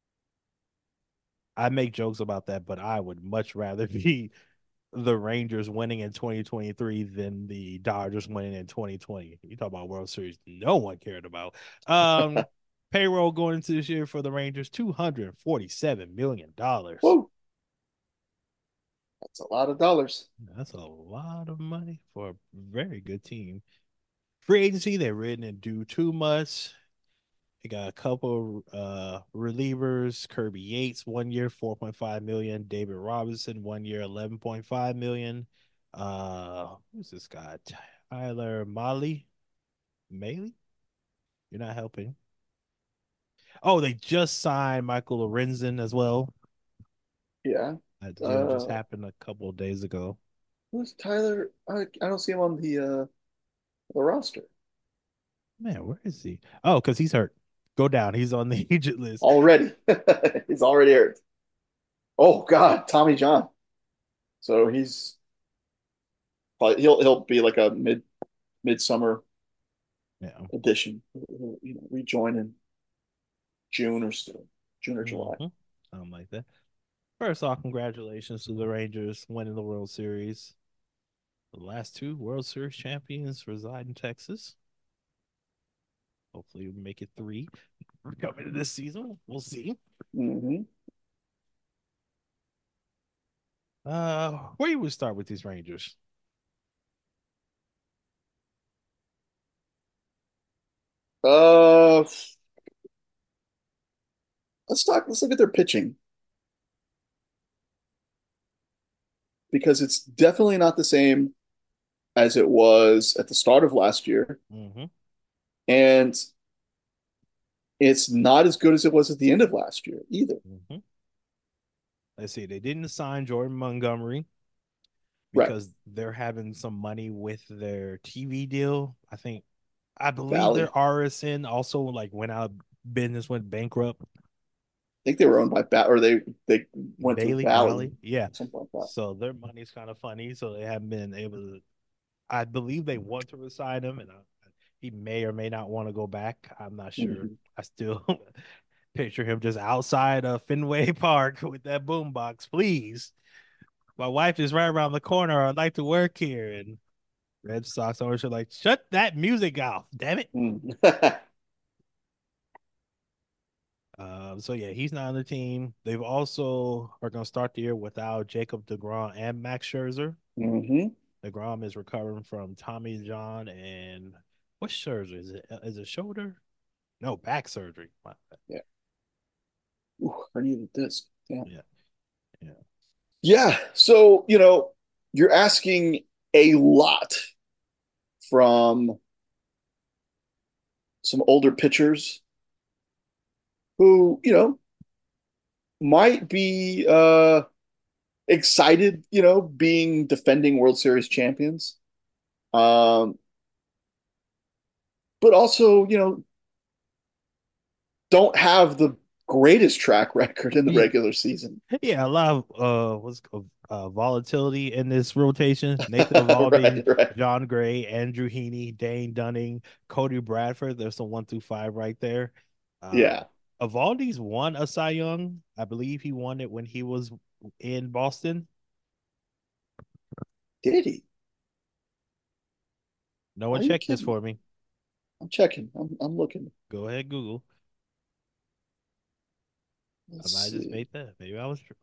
I make jokes about that, but I would much rather be the Rangers winning in twenty twenty-three than the Dodgers winning in twenty twenty. You talk about World Series, no one cared about. Um, payroll going into this year for the Rangers, two hundred forty-seven million dollars. Whoa. That's a lot of dollars. That's a lot of money for a very good team. Free agency, they really didn't do too much. They got a couple uh relievers. Kirby Yates, one year, four point five million. David Robinson, one year, eleven point five million. Uh who's this guy? Tyler Molly. Maley? You're not helping. Oh, they just signed Michael Lorenzen as well. Yeah. That deal just Uh, happened a couple of days ago. who's Tyler? I, I don't see him on the uh the roster. Man, where is he? Oh, because he's hurt. Go down. He's on the agent list. already. He's already hurt. Oh God, Tommy John. So he's probably he'll he'll be like a mid midsummer Yeah. addition. He'll, you know, rejoin in June or so, June or July. Mm-hmm. Something like that. First off, congratulations to the Rangers winning the World Series. The last two World Series champions reside in Texas. Hopefully, we make it three coming to this season. We'll see. Mm-hmm. Uh, where you would start with these Rangers? Uh, let's talk. Let's look at their pitching because it's definitely not the same as it was at the start of last year, Mm-hmm. and it's not as good as it was at the end of last year either. Mm-hmm. Let's see. They didn't sign Jordan Montgomery Right, because they're having some money with their T V deal. I think, I believe their Valley. R S N also like went out of business, went bankrupt. I think they were owned by Bat, or they they went through Bailey Valley, Valley, yeah. something like that. So their money's kind of funny. So they haven't been able to. I believe they want to resign him, and I, he may or may not want to go back. I'm not sure. Mm-hmm. I still picture him just outside of Fenway Park with that boombox. Please, my wife is right around the corner. I'd like to work here. And Red Sox owners are like, shut that music off, damn it. Mm-hmm. Um, so yeah, he's not on the team. They've also are going to start the year without Jacob DeGrom and Max Scherzer. Mm-hmm. DeGrom is recovering from Tommy John and what's Scherzer? Is it is it shoulder? No, back surgery. Yeah. Ooh, herniated disc. Yeah. Yeah, yeah. Yeah. So, you know, you're asking a lot from some older pitchers who, you know, might be uh excited, you know, being defending World Series champions. Um, but also, you know, don't have the greatest track record in the Yeah, regular season. yeah, a lot of uh what's uh volatility in this rotation. Nathan Evaldi, Right, right. John Gray, Andrew Heaney, Dane Dunning, Cody Bradford. There's the one through five right there. Uh Yeah. Evaldi's won a Cy Young. I believe he won it when he was in Boston. Did he? No one Are you checked this kidding me? for me. I'm checking. I'm, I'm looking. Go ahead, Google. I Let's might just see. made that. Maybe I was true.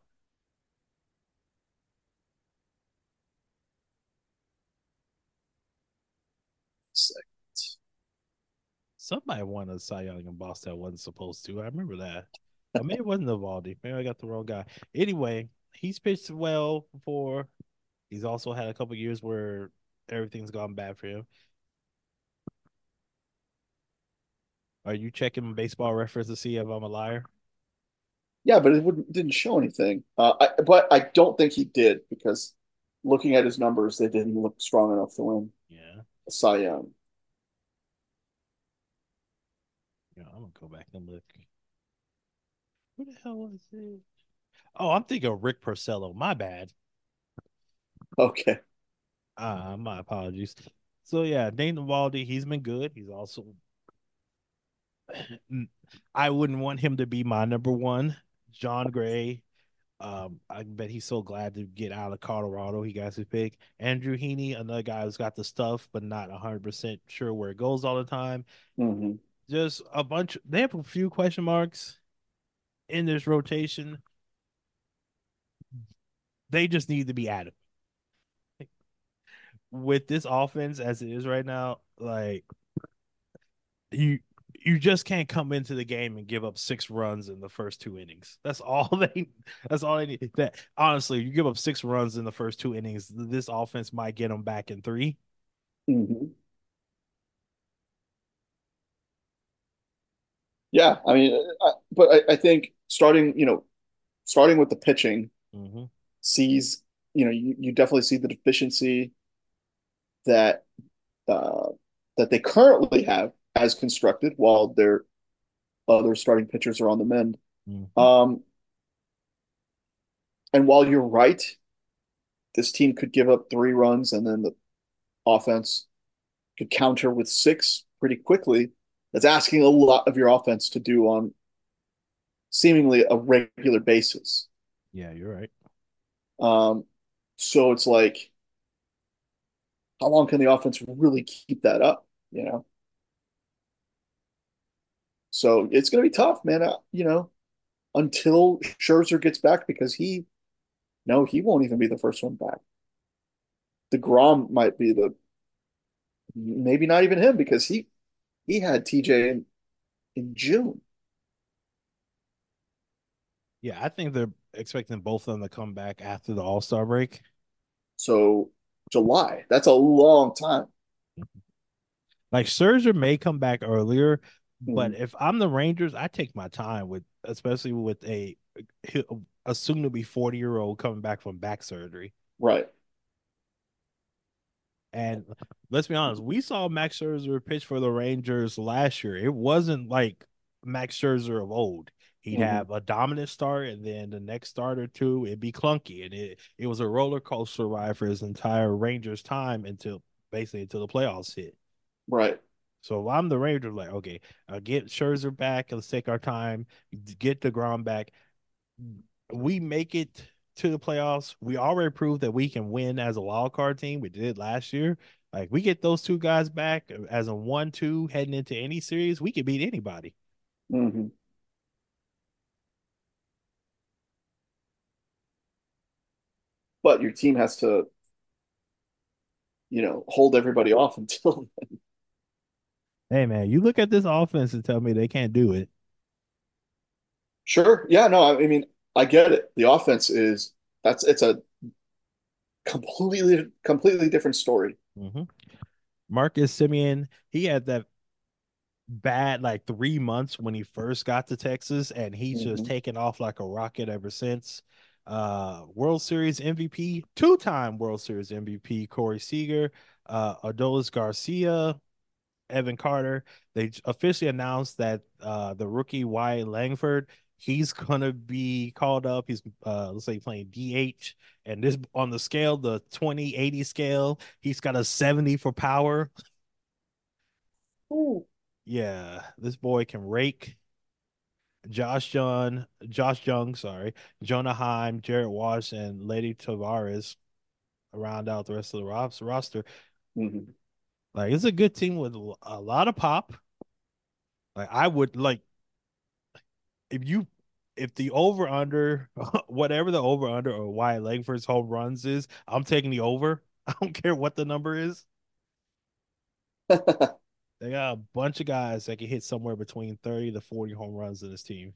Second. Somebody won a Cy Young in Boston that wasn't supposed to. I remember that. Or maybe it wasn't Evaldi. Maybe I got the wrong guy. Anyway, he's pitched well before. He's also had a couple years where everything's gone bad for him. Are you checking baseball reference to see if I'm a liar? Yeah, but it wouldn't didn't show anything. Uh, I, but I don't think he did because looking at his numbers, they didn't look strong enough to win Yeah. a Cy Young. Yeah, I'm gonna go back and look. Who the hell was it? Oh, I'm thinking of Rick Porcello. My bad. Okay. Uh, my apologies. So yeah, Dane Evaldi, he's been good. He's also I wouldn't want him to be my number one. John Gray. Um, I bet he's so glad to get out of Colorado. He got his pick. Andrew Heaney, another guy who's got the stuff, but not one hundred percent sure where it goes all the time. Hmm. Just a bunch. They have a few question marks in this rotation. They just need to be added. With this offense as it is right now, like you you just can't come into the game and give up six runs in the first two innings. That's all they that's all they need. That honestly, you give up six runs in the first two innings, this offense might get them back in three. Hmm. Yeah, I mean, I, but I, I think starting, you know, starting with the pitching Mm-hmm. sees, you know, you, you definitely see the deficiency that uh, that they currently have as constructed while they're other starting pitchers are on the mend. Mhm. Um, and while you're right, this team could give up three runs and then the offense could counter with six pretty quickly. That's asking a lot of your offense to do on seemingly a regular basis. Yeah, you're right. Um, so it's like, how long can the offense really keep that up? You know, so it's going to be tough, man. Uh, you know, until Scherzer gets back, because he, no, he won't even be the first one back. DeGrom might be the, maybe not even him, because he he had T J in, in June. Yeah, I think they're expecting both of them to come back after the All Star break. So July, that's a long time. Like Scherzer may come back earlier, but Mhm. if I'm the Rangers, I take my time with, especially with a a soon to be forty year old coming back from back surgery. Right. And let's be honest, we saw Max Scherzer pitch for the Rangers last year. It wasn't like Max Scherzer of old. He'd Hmm. have a dominant start, and then the next start or two, it'd be clunky. And it, it was a roller coaster ride for his entire Rangers time until basically until the playoffs hit. Right. So if I'm the Rangers, like, okay, uh, get Scherzer back. Let's take our time, get DeGrom back. We make it to the playoffs. We already proved that we can win as a wild card team. We did it last year. Like we get those two guys back as a one two heading into any series, we can beat anybody. Hmm. But your team has to, you know, hold everybody off until. Hey man, you look at this offense and tell me they can't do it. Sure. Yeah, no, I mean, I get it. The offense is that's it's a completely completely different story. Mm-hmm. Marcus Simeon, he had that bad like three months when he first got to Texas, and he's just Hmm. taken off like a rocket ever since. Uh, World Series M V P, two-time World Series M V P, Corey Seager, uh, Adolis Garcia, Evan Carter. They officially announced that uh, the rookie Wyatt Langford, he's gonna be called up. He's uh, let's say playing D H, and this on the scale, the twenty eighty scale, he's got a seventy for power. Ooh. Yeah, this boy can rake. Josh John, Josh Jung, sorry, Jonah Heim, Jared Wash, and Lady Tavares round out the rest of the roster. Hmm. Like it's a good team with a lot of pop. Like I would like if you if the over under whatever the over under or Wyatt Langford's home runs is, I'm taking the over. I don't care what the number is. They got a bunch of guys that can hit somewhere between thirty to forty home runs in this team.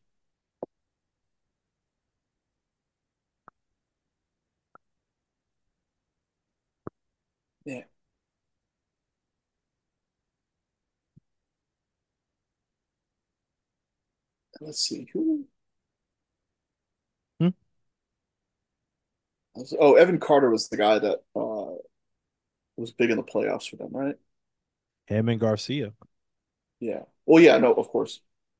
Yeah. Let's see who. Hmm? Oh, Evan Carter was the guy that uh, was big in the playoffs for them, right? Him and Garcia. Yeah. Well, yeah. No, of course.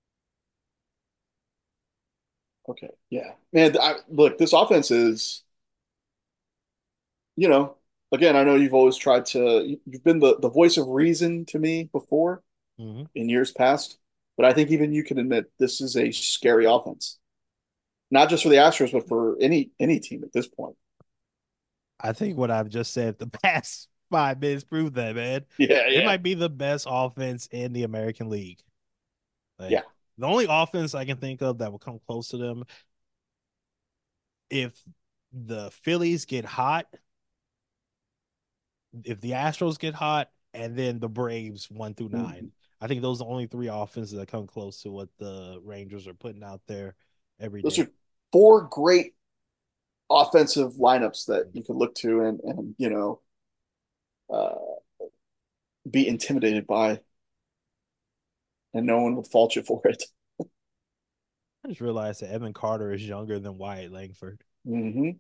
Okay. Yeah. Man, I, look, this offense is, you know, again, I know you've always tried to, you've been the, the voice of reason to me before Mm-hmm. in years past, but I think even you can admit this is a scary offense, not just for the Astros, but for any any team at this point. I think what I've just said the past five minutes proved that, man. Yeah, It yeah, might be the best offense in the American League. yeah. Like the only offense I can think of that will come close to them if the Phillies get hot, if the Astros get hot, and then the Braves one through nine. Mhm. I think those are the only three offenses that come close to what the Rangers are putting out there every Those day. are four great offensive lineups that you could look to and and you know uh, be intimidated by, and no one would fault you for it. I just realized that Evan Carter is younger than Wyatt Langford. Hmm.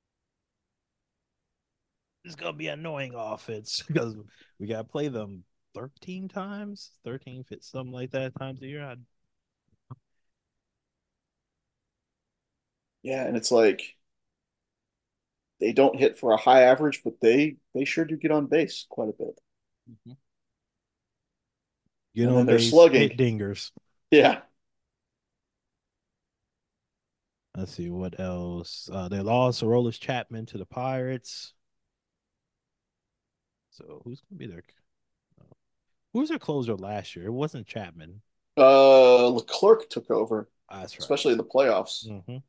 It's gonna be an annoying offense because we gotta play them thirteen times, thirteen fits something like that times a year. I, Yeah, and it's like they don't hit for a high average, but they they sure do get on base quite a bit. get And on then they're base, hit slugging. dingers. Yeah. Let's see what else. Uh, they lost Aroldis Chapman to the Pirates. So who's gonna be their who was their closer last year? It wasn't Chapman. Uh, Leclerc took over, Ah, that's right. especially in the playoffs. Mm-hmm.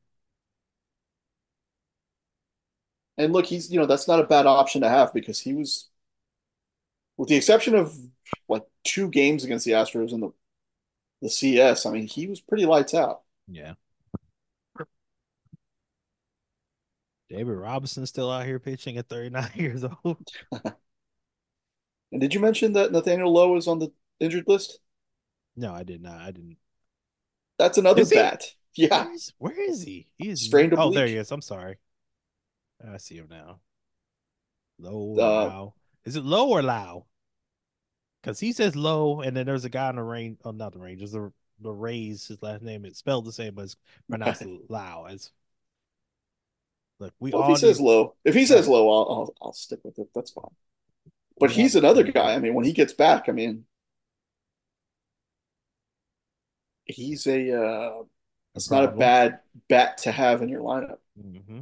And look, he's you know that's not a bad option to have because he was, with the exception of like two games against the Astros in the the C S. I mean, he was pretty lights out. Yeah. David Robinson's still out here pitching at thirty-nine years old. And did you mention that Nathaniel Lowe is on the injured list? No, I did not. I didn't. That's another Is he? bat. Yeah, Where is where is he? He is strained oh there he oblique. is. I'm sorry. I see him now. Low or Uh, Low? Is it low or Low? Because he says low, and then there's a guy in the range. Oh, not the Rangers. The the Rays. His last name is spelled the same, but it's pronounced Low. As look, we well, if he all says need. low, if he All says right, low, I'll, I'll I'll stick with it. That's fine. But we all he's another need guy. to. I mean, when he gets back, I mean, he's a uh, A it's not a problem. bad bat to have in your lineup. Mm-hmm.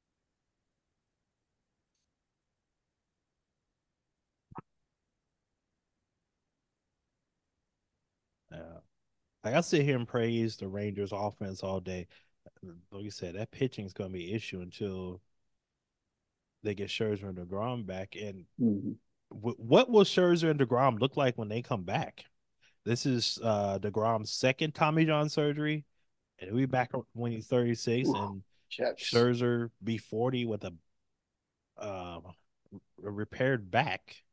Uh, like I sit here and praise the Rangers offense all day. Like you said, that pitching is going to be an issue until they get Scherzer and DeGrom back. And Mhm. w- what will Scherzer and DeGrom look like when they come back? This is uh DeGrom's second Tommy John surgery, and he'll be back when he's thirty-six, Ooh, and Jets. Scherzer be forty with a um a repaired back.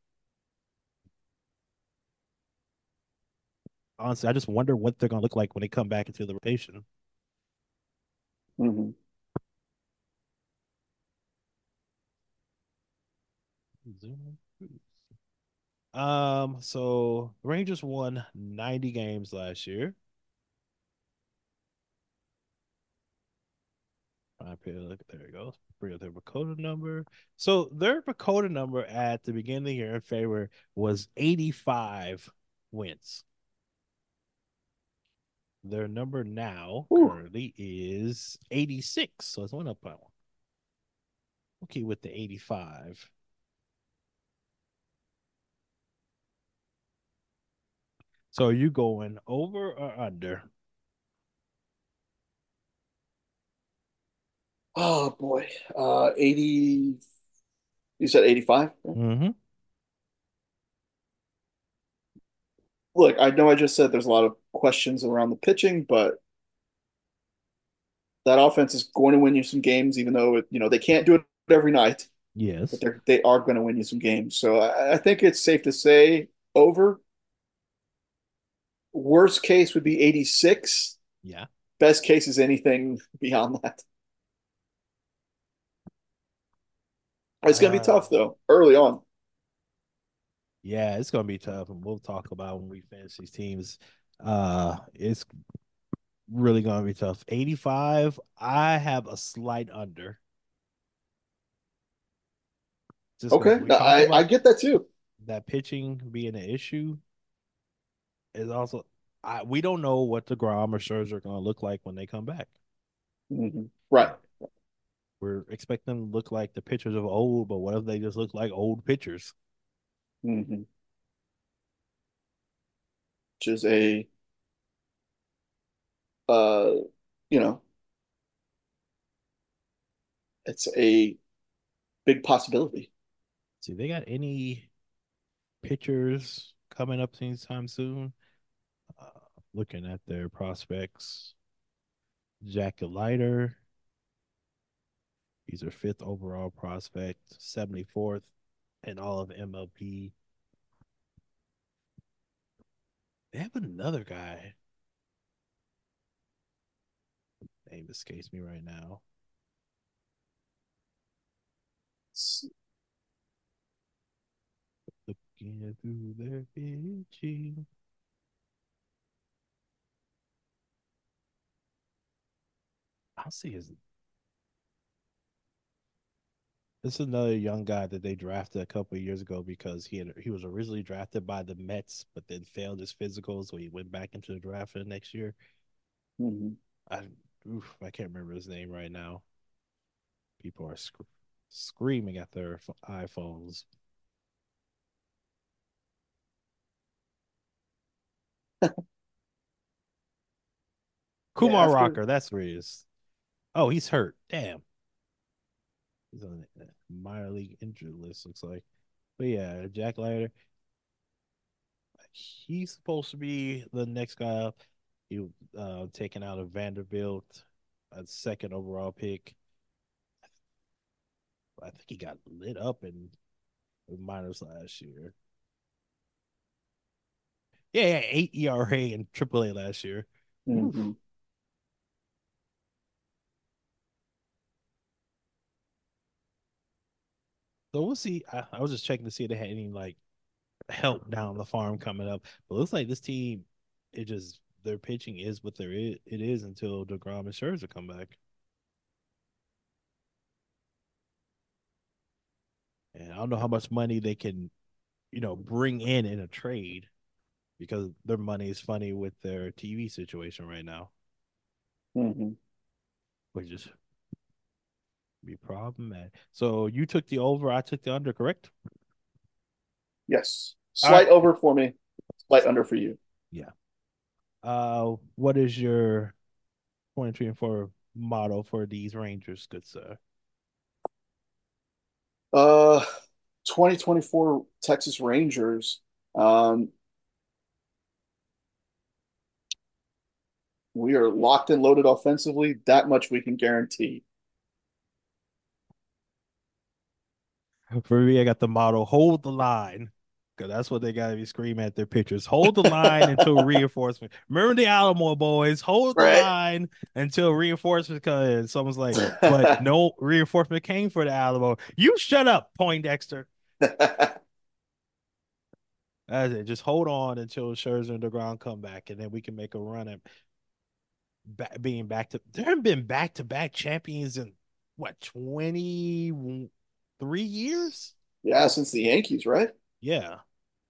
Honestly, I just wonder what they're gonna look like when they come back into the rotation. Mhm. Um, so Rangers won ninety games last year. I pay look there it goes. Bring up their Dakota number. So their Dakota number at the beginning of the year in February was eighty-five wins. Their number now Ooh. currently is eighty-six. So it's went up by one. Okay, with the eighty-five. So are you going over or under? Oh boy. Uh, eighty. You said eighty-five? Mm-hmm. Look, I know I just said there's a lot of questions around the pitching, but that offense is going to win you some games, even though it, you know they can't do it every night, but Yes. they're they are going to win you some games. So I, I think it's safe to say over. Worst case would be eighty-six. Yeah. Best case is anything beyond that. It's going to be Uh tough though, early on. yeah, it's gonna be tough, and we'll talk about when we finish these teams. Uh it's really gonna be tough. eighty-five, I have a slight under. Just because Okay, we talk I I about get that too. that pitching being an issue is also I we don't know what the Grom or Scherzer are gonna look like when they come back. Hmm. Right. Yeah. We're expecting them to look like the pitchers of old, but what if they just look like old pitchers? Hmm. Which is a uh, you know, it's a big possibility. See, they got any pitchers coming up anytime soon? Uh, looking at their prospects, Jack Leiter, he's their fifth overall prospect, seventy-fourth in all of M L B. They have another guy. Name escapes me right now. Seeing through their pitching. I'll see his. This is another young guy that they drafted a couple of years ago because he had he was originally drafted by the Mets, but then failed his physical, so he went back into the draft for the next year. Mhm. I oof, I can't remember his name right now. People are sc- screaming at their iPhones. Yeah, Kumar after Rocker, that's where he is. Oh, he's hurt. Damn. He's on the minor league injured list, looks like. But yeah, Jack Leiter, he's supposed to be the next guy up. He uh taken out of Vanderbilt, a second overall pick. I think he got lit up in the minors last year. Yeah, yeah, eight E R A in triple A last year. Oof. Mhm. So we'll see. I, I was just checking to see if they had any like help down the farm coming up. But it looks like this team, it just their pitching is what there is. It is until DeGrom and Scherzer come back. And I don't know how much money they can, you know, bring in in a trade because their money is funny with their T V situation right now, Mhm. which is be problematic. So you took the over, I took the under, correct? Yes. All right. Slight over for me, slight under for you. Yeah. Uh, what is your twenty twenty-four motto for these Rangers, good sir? Uh, twenty twenty-four Texas Rangers. Um, we are locked and loaded offensively. That much we can guarantee. For me, I got the motto: hold the line, because that's what they got to be screaming at their pitchers. Hold the line until reinforcement. Remember the Alamo boys. Hold the Right. line until reinforcement comes. Someone's like, but no reinforcement came for the Alamo. You shut up, Poindexter. That's it. Just hold on until Scherzer and DeGrom come back, and then we can make a run at ba- being back to. There have been back to back champions in what twenty three years? Yeah, since the Yankees, right? Yeah.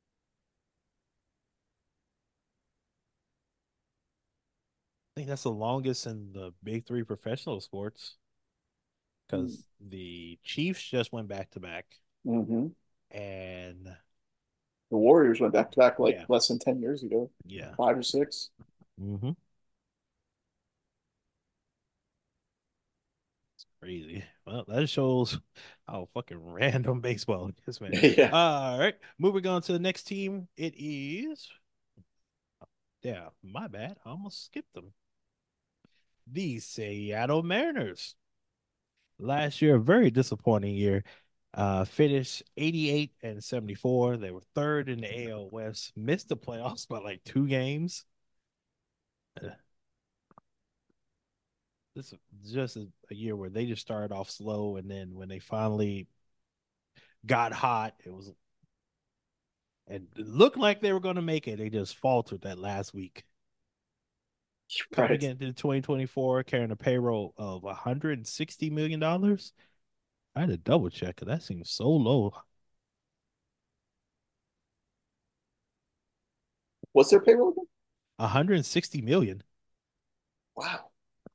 I think that's the longest in the big three professional sports because the Chiefs just went back to back, Mm-hmm. and The Warriors went back to back like yeah, less than ten years ago, yeah, five or six. mm-hmm. Crazy. Well, that shows how fucking random baseball is, man. Yeah. All right, moving on to the next team. It is, yeah, my bad. I almost skipped them. The Seattle Mariners. Last year, a very disappointing year. Uh, finished eighty-eight and seventy-four. They were third in the A L West, missed the playoffs by like two games. Uh, this is just a, a year where they just started off slow, and then when they finally got hot, it was and it looked like they were going to make it. They just faltered that last week. Coming Right. into twenty twenty-four, carrying a payroll of one hundred sixty million dollars. I had to double check because that seems so low. What's their payroll again? one hundred sixty million. Wow.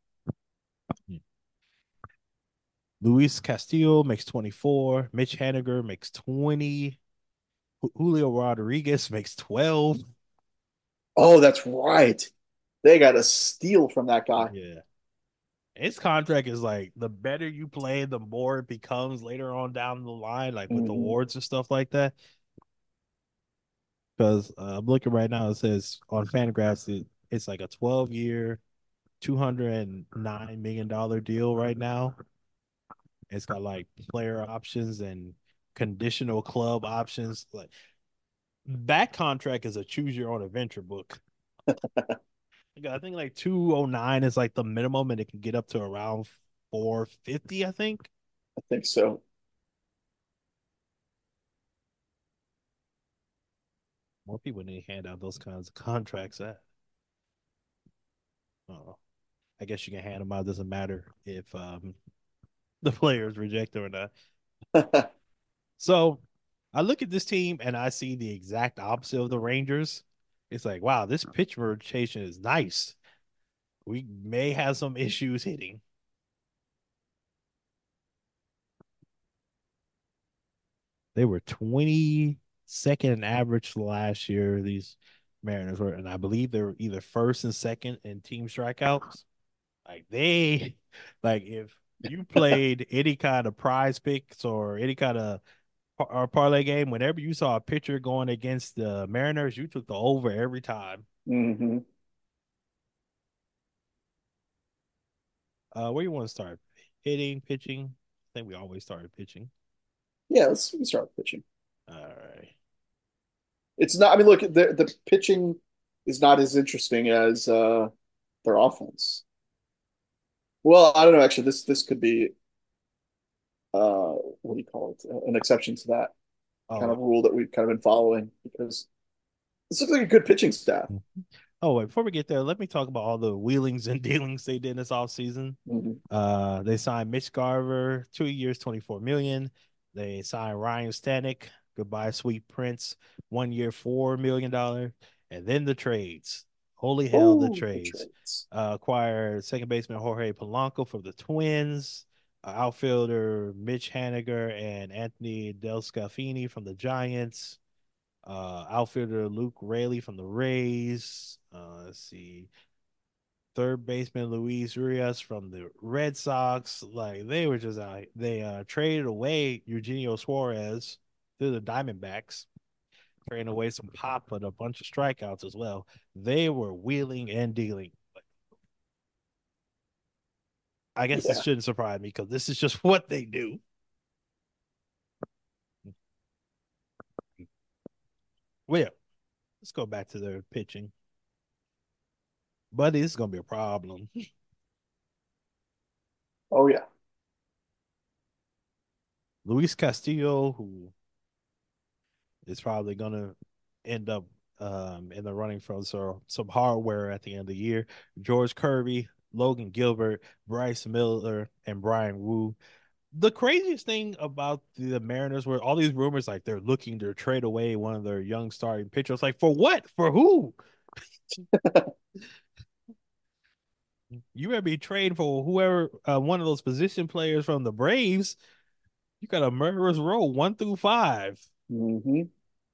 Luis Castillo makes twenty-four. Mitch Haniger makes twenty. Julio Rodriguez makes twelve. Oh, that's right. They got a steal from that guy. Yeah. His contract is like the better you play, the more it becomes later on down the line, like with Mm-hmm. awards and stuff like that. Because uh, I'm looking right now, it says on Fangraphs, it, it's like a twelve year, two hundred nine million dollars deal right now. It's got like player options and conditional club options. Like that contract is a choose your own adventure book. I think like two oh nine is like the minimum, and it can get up to around four fifty, I think. I think so. More people need to hand out those kinds of contracts. At uh, I guess you can hand them out. Doesn't matter if um, the players reject it or not. So I look at this team and I see the exact opposite of the Rangers. It's like, wow, this pitch rotation is nice. We may have some issues hitting. They were twenty-second in average last year. These Mariners were, and I believe they were either first and second in team strikeouts. Like they, like if you played any kind of prize picks or any kind of par- parlay game, whenever you saw a pitcher going against the Mariners, you took the over every time. Hmm. Uh, where you want to start? Hitting, pitching? I think we always started pitching. Yeah, let's, let's start with pitching. All right. It's not. I mean, look, the the pitching is not as interesting as uh, their offense. Well, I don't know. Actually, this this could be uh, what do you call it? An exception to that kind Oh, of rule that we've kind of been following because this looks like a good pitching staff. oh, wait, before we get there, let me talk about all the wheelings and dealings they did this offseason. Hmm. Uh, they signed Mitch Garver, two years, twenty-four million. They signed Ryan Stanek, goodbye, sweet prince, one year, four million dollars. And then the trades. Holy hell, the Oh, the trades. trades. Uh, acquired second baseman Jorge Polanco for the Twins, uh, outfielder Mitch Haniger and Anthony Del Scafini from the Giants, uh, outfielder Luke Raley from the Rays. Uh, let's see, third baseman Luis Urias from the Red Sox. Like they were just out. They uh, traded away Eugenio Suarez to the Diamondbacks, trading away some pop and a bunch of strikeouts as well. They were wheeling and dealing. I guess this Yeah. shouldn't surprise me because this is just what they do. Well, yeah, let's go back to their pitching. Buddy, this is gonna be a problem. Oh yeah. Luis Castillo, who is probably going to end up um, in the running for some, some hardware at the end of the year. George Kirby, Logan Gilbert, Bryce Miller, and Brian Wu. The craziest thing about the Mariners were all these rumors like they're looking to trade away one of their young starting pitchers. Like, for what? For who? You better be trading for whoever, uh, one of those position players from the Braves. You got a murderer's row one through five. Hmm.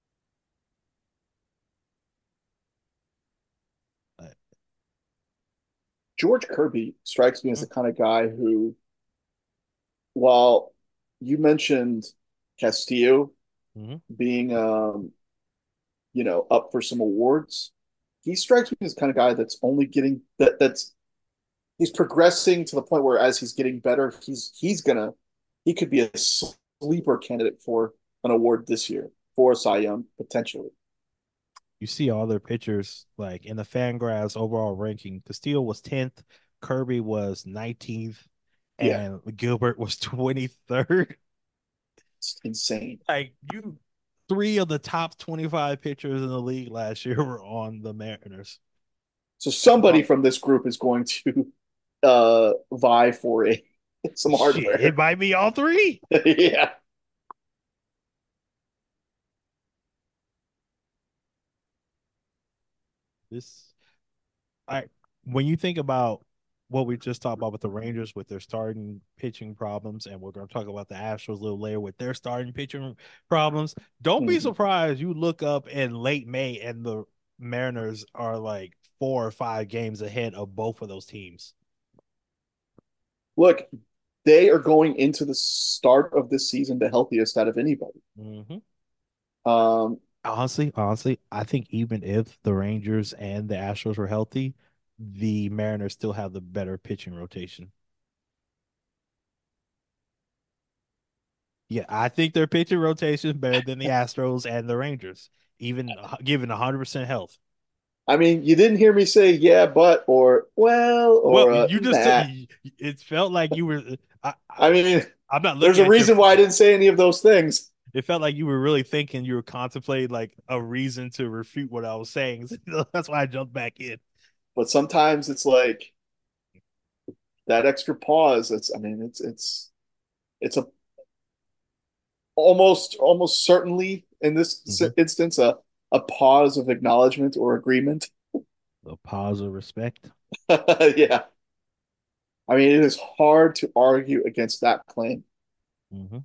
Uh, George Kirby strikes me as mm, the kind of guy who, while you mentioned Castillo mhm. being, um, you know, up for some awards, he strikes me as the kind of guy that's only getting that that's he's progressing to the point where as he's getting better, he's he's gonna he could be a sleeper candidate for an award this year for a Cy Young potentially. You see all their pitchers like in the Fangraphs overall ranking. Castillo was tenth, Kirby was nineteenth, Yeah, and Gilbert was twenty-third. it's insane. Like you, three of the top twenty-five pitchers in the league last year were on the Mariners. So somebody Oh, from this group is going to uh vie for a some shit, it hardware. might be all three. Yeah. This, I when you think about what we just talked about with the Rangers with their starting pitching problems, and we're going to talk about the Astros a little later with their starting pitching problems. Don't be Mm-hmm. surprised you look up in late May and the Mariners are like four or five games ahead of both of those teams. Look, they are going into the start of this season the healthiest out of anybody. Mm-hmm. Um, Honestly, honestly, I think even if the Rangers and the Astros were healthy, the Mariners still have the better pitching rotation. Yeah, I think their pitching rotation is better than the Astros and the Rangers, even uh, given one hundred percent health. I mean, you didn't hear me say yeah, but or well or Well, uh, you just nah. it felt like you were. I, I, I mean, I'm not there's looking a at your. reason why I didn't say any of those things. It felt like you were really thinking, you were contemplating like a reason to refute what I was saying. So that's why I jumped back in. But sometimes it's like that extra pause. It's I mean it's it's it's a almost almost certainly in this Hmm. instance a a pause of acknowledgement or agreement. A pause of respect. Yeah. I mean, it is hard to argue against that claim. Hmm.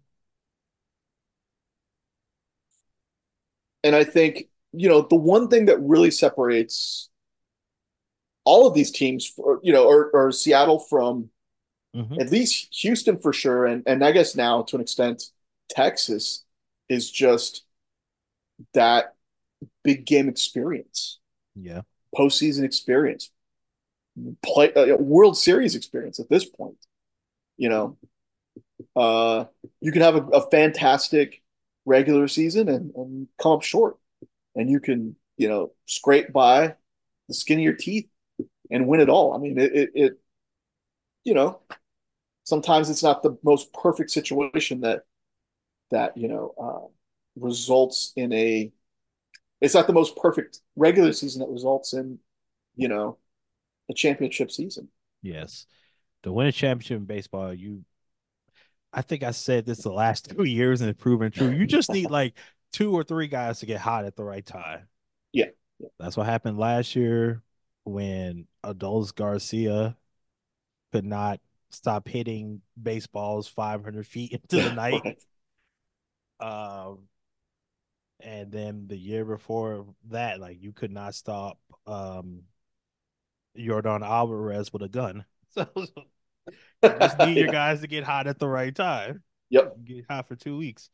And I think, you know, the one thing that really separates all of these teams, or, you know, or, or Seattle from Hmm. at least Houston for sure, and, and I guess now to an extent, Texas is just that big game experience, Yeah. postseason experience, play uh, World Series experience at this point. You know, uh, you can have a, a fantastic regular season and, and come up short, and you can, you know, scrape by the skin of your teeth and win it all. I mean, it, it, it you know, sometimes it's not the most perfect situation that that you know uh, results in a. It's not the most perfect regular season that results in you know a championship season. Yes. To win a championship in baseball, you I think I said this the last two years and it's proven true. You just need like two or three guys to get hot at the right time. Yeah, yeah. That's what happened last year when Adolis Garcia could not stop hitting baseballs five hundred feet into the night. Right. Um, and then the year before that, like you could not stop um, Jordan Alvarez with a gun. So, so you just need your Yeah. guys to get hot at the right time. Yep. Get hot for two weeks.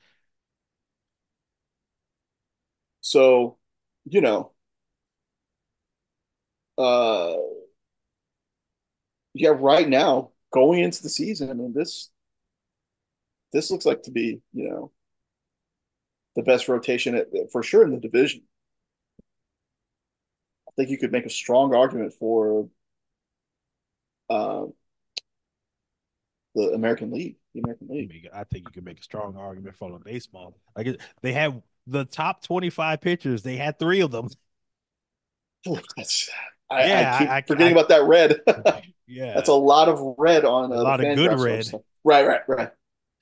So, you know, uh, yeah, right now going into the season, I mean this this looks like to be you know the best rotation at, for sure in the division. I think you could make a strong argument for uh, the American League, the American League. I think you can make a strong argument for the baseball. Like they have the top twenty-five pitchers. They had three of them. That's I, I Yeah, keep I, I, forgetting I about that red. That's a yeah, lot of red on a uh, the lot of good Fangraphs red. website. Right, right, right.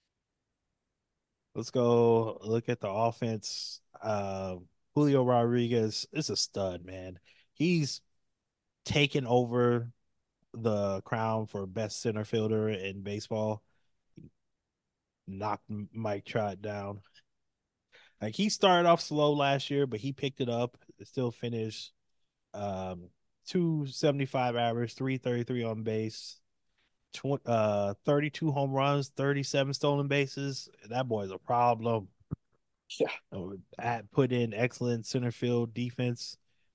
Let's go look at the offense. Uh, Julio Rodriguez is a stud, man. He's taken over the crown for best center fielder in baseball. Knocked Mike Trout down. Like he started off slow last year, but he picked it up. Still finished um two seventy-five average, three thirty-three on base, tw- uh thirty-two home runs, thirty-seven stolen bases. That boy's a problem. Yeah, Uh, Put in excellent center field defense.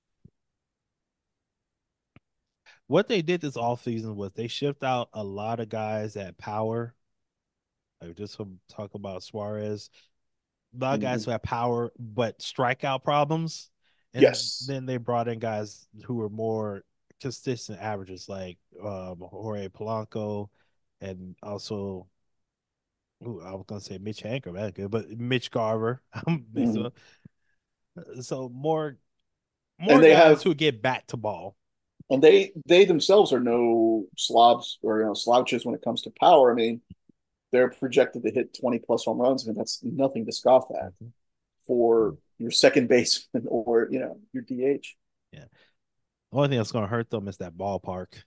What they did this offseason was they shipped out a lot of guys at power. Like just to talk about Suarez, a lot of guys mm-hmm. who have power but strikeout problems. And Yes. then they brought in guys who were more consistent averages, like um, Jorge Polanco, and also ooh, I was gonna say Mitch Hanker, that's good, but Mitch Garver. Mm-hmm. so, so more And more they guys have who get back to ball. and they they themselves are no slobs or you know slouches when it comes to power. I mean, they're projected to hit twenty plus home runs, and that's nothing to scoff at Mhm. for your second baseman or you know your D H. Yeah. The only thing that's gonna hurt them is that ballpark.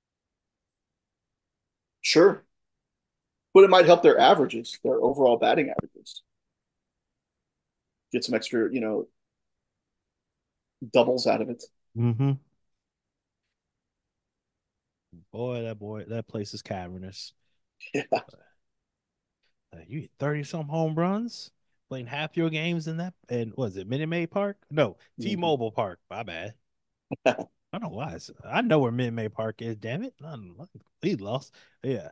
Sure, but it might help their averages, their overall batting averages. Get some extra, you know, doubles out of it. Mm-hmm. Boy, that boy, that place is cavernous. Yeah. Uh, you hit thirty some home runs, playing half your games in that. And was it Minute Maid Park? No, T Mm-hmm. Mobile Park. My bad. I don't know why. It's, I know where Minute Maid Park is. Damn it. I'm, he lost. Yeah.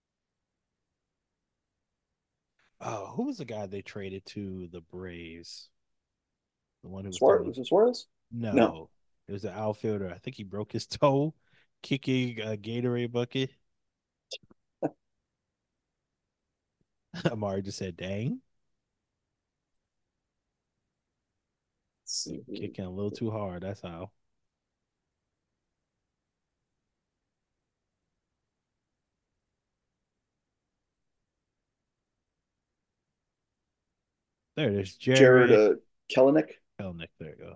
Oh, who was the guy they traded to the Braves? The one who was Suarez throwing. was it Suarez? No. No, it was the outfielder. I think he broke his toe kicking a Gatorade bucket. Amari just said, dang. see. Kicking a little too hard. That's how. There it is. Jared Jared uh, Kelenic Kelnick. There you go.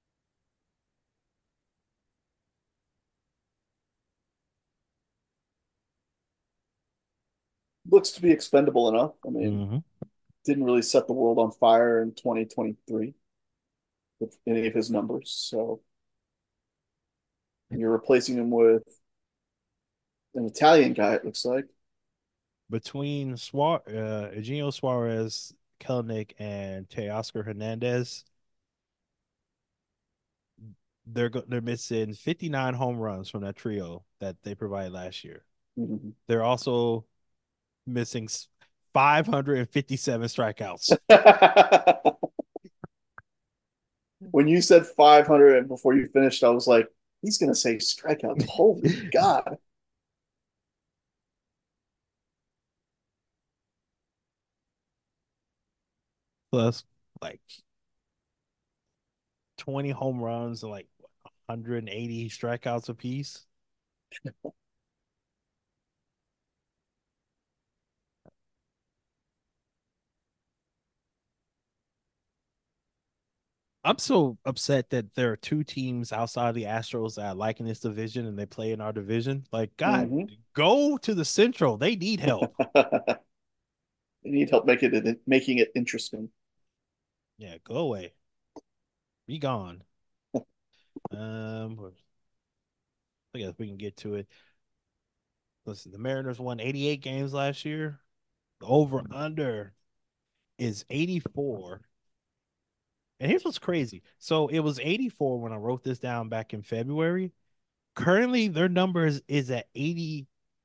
looks to be expendable enough. I mean, Mm-hmm. didn't really set the world on fire in twenty twenty-three with any of his numbers. So you're replacing him with an Italian guy, it looks like. Between Suar- uh, Eugenio Suarez, Kelnick, and Teoscar Hernandez, they're go- they're missing fifty-nine home runs from that trio that they provided last year. Mm-hmm. They're also missing five hundred fifty-seven strikeouts. When you said five hundred and before you finished, I was like, he's going to say strikeouts. Holy God. Plus, like twenty home runs and like one hundred eighty strikeouts apiece. I'm so upset that there are two teams outside of the Astros that I like in this division and they play in our division. Like, God, Mm-hmm. go to the Central. They need help. They need help making it making it interesting. Yeah, go away. Be gone. Um, I guess we can get to it. Listen, the Mariners won eighty-eight games last year. The over under is eighty-four. And here's what's crazy. So it was eighty-four when I wrote this down back in February. Currently, their number is, is at eighty.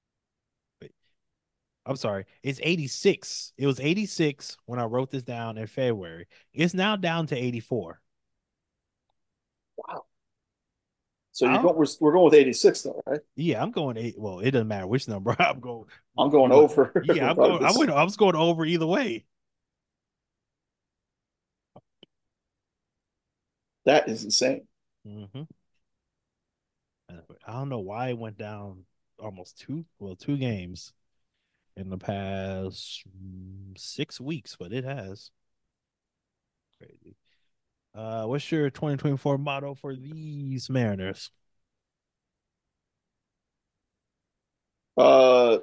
I'm sorry, it's eighty-six. It was eighty-six when I wrote this down in February. It's now down to eighty-four. Wow. So you're I'll, going we're, we're going with eighty-six though, right? yeah, I'm going eight. Well, it doesn't matter which number I'm going. I'm You going want? over Yeah, I'm going. I regardless. went. I was going over either way. That is insane. Mm-hmm. I don't know why it went down almost two. Well, two games in the past mm, six weeks, but it has. Crazy. Uh, what's your twenty twenty-four motto for these Mariners? Uh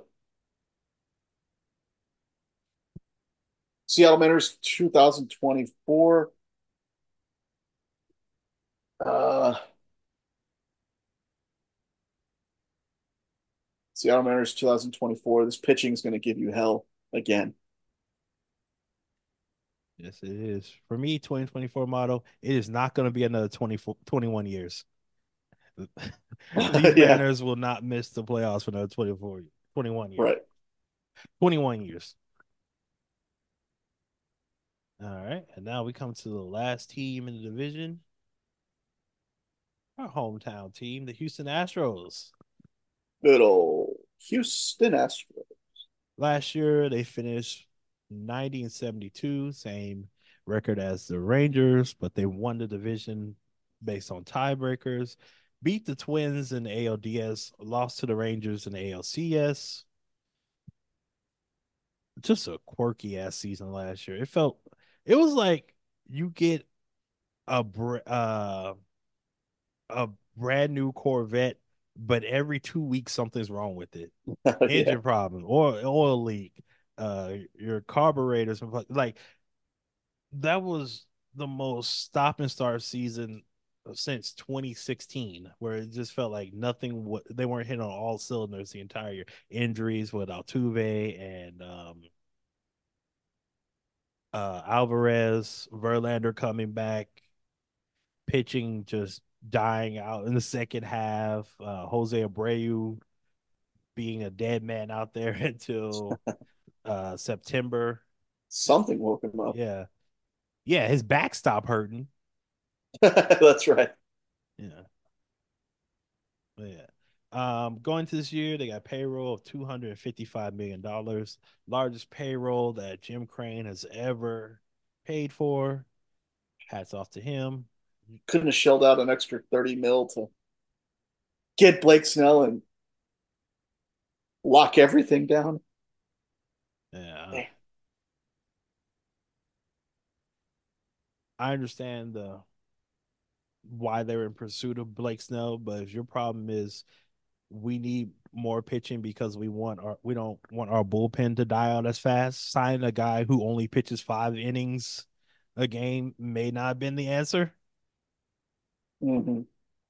Seattle Mariners twenty twenty-four. Uh Seattle Mariners twenty twenty-four. This pitching is going to give you hell again. Yes, it is. For me, twenty twenty-four motto, it is not going to be another twenty-four, twenty-one years. These Yeah, Mariners will not miss the playoffs for another twenty-four, twenty-one years. right. twenty-one years. All right. And now we come to the last team in the division, our hometown team, the Houston Astros. Good old Houston Astros. Last year, they finished ninety and seventy-two, same record as the Rangers, but they won the division based on tiebreakers, beat the Twins in the A L D S, lost to the Rangers in the A L C S. Just a quirky ass season last year. It felt, it was like you get a uh, a brand new Corvette, but every two weeks something's wrong with it. Yeah, Engine problem or oil leak, uh, your carburetors, like that was the most stop and start season since twenty sixteen, where it just felt like nothing. W- they weren't hitting on all cylinders the entire year. Injuries with Altuve and um, uh, Alvarez, Verlander coming back, pitching just dying out in the second half. Uh, Jose Abreu being a dead man out there until uh, September. something woke him up. Yeah, yeah, his back stopped hurting. That's right. Yeah, yeah. Um, going to this year, they got payroll of two hundred fifty-five million dollars, largest payroll that Jim Crane has ever paid for. Hats off to him. Couldn't have shelled out an extra thirty mil to get Blake Snell and lock everything down. Yeah, I understand the why they're in pursuit of Blake Snell, but if your problem is we need more pitching because we want our we don't want our bullpen to die out as fast, signing a guy who only pitches five innings a game may not have been the answer. Mm-hmm.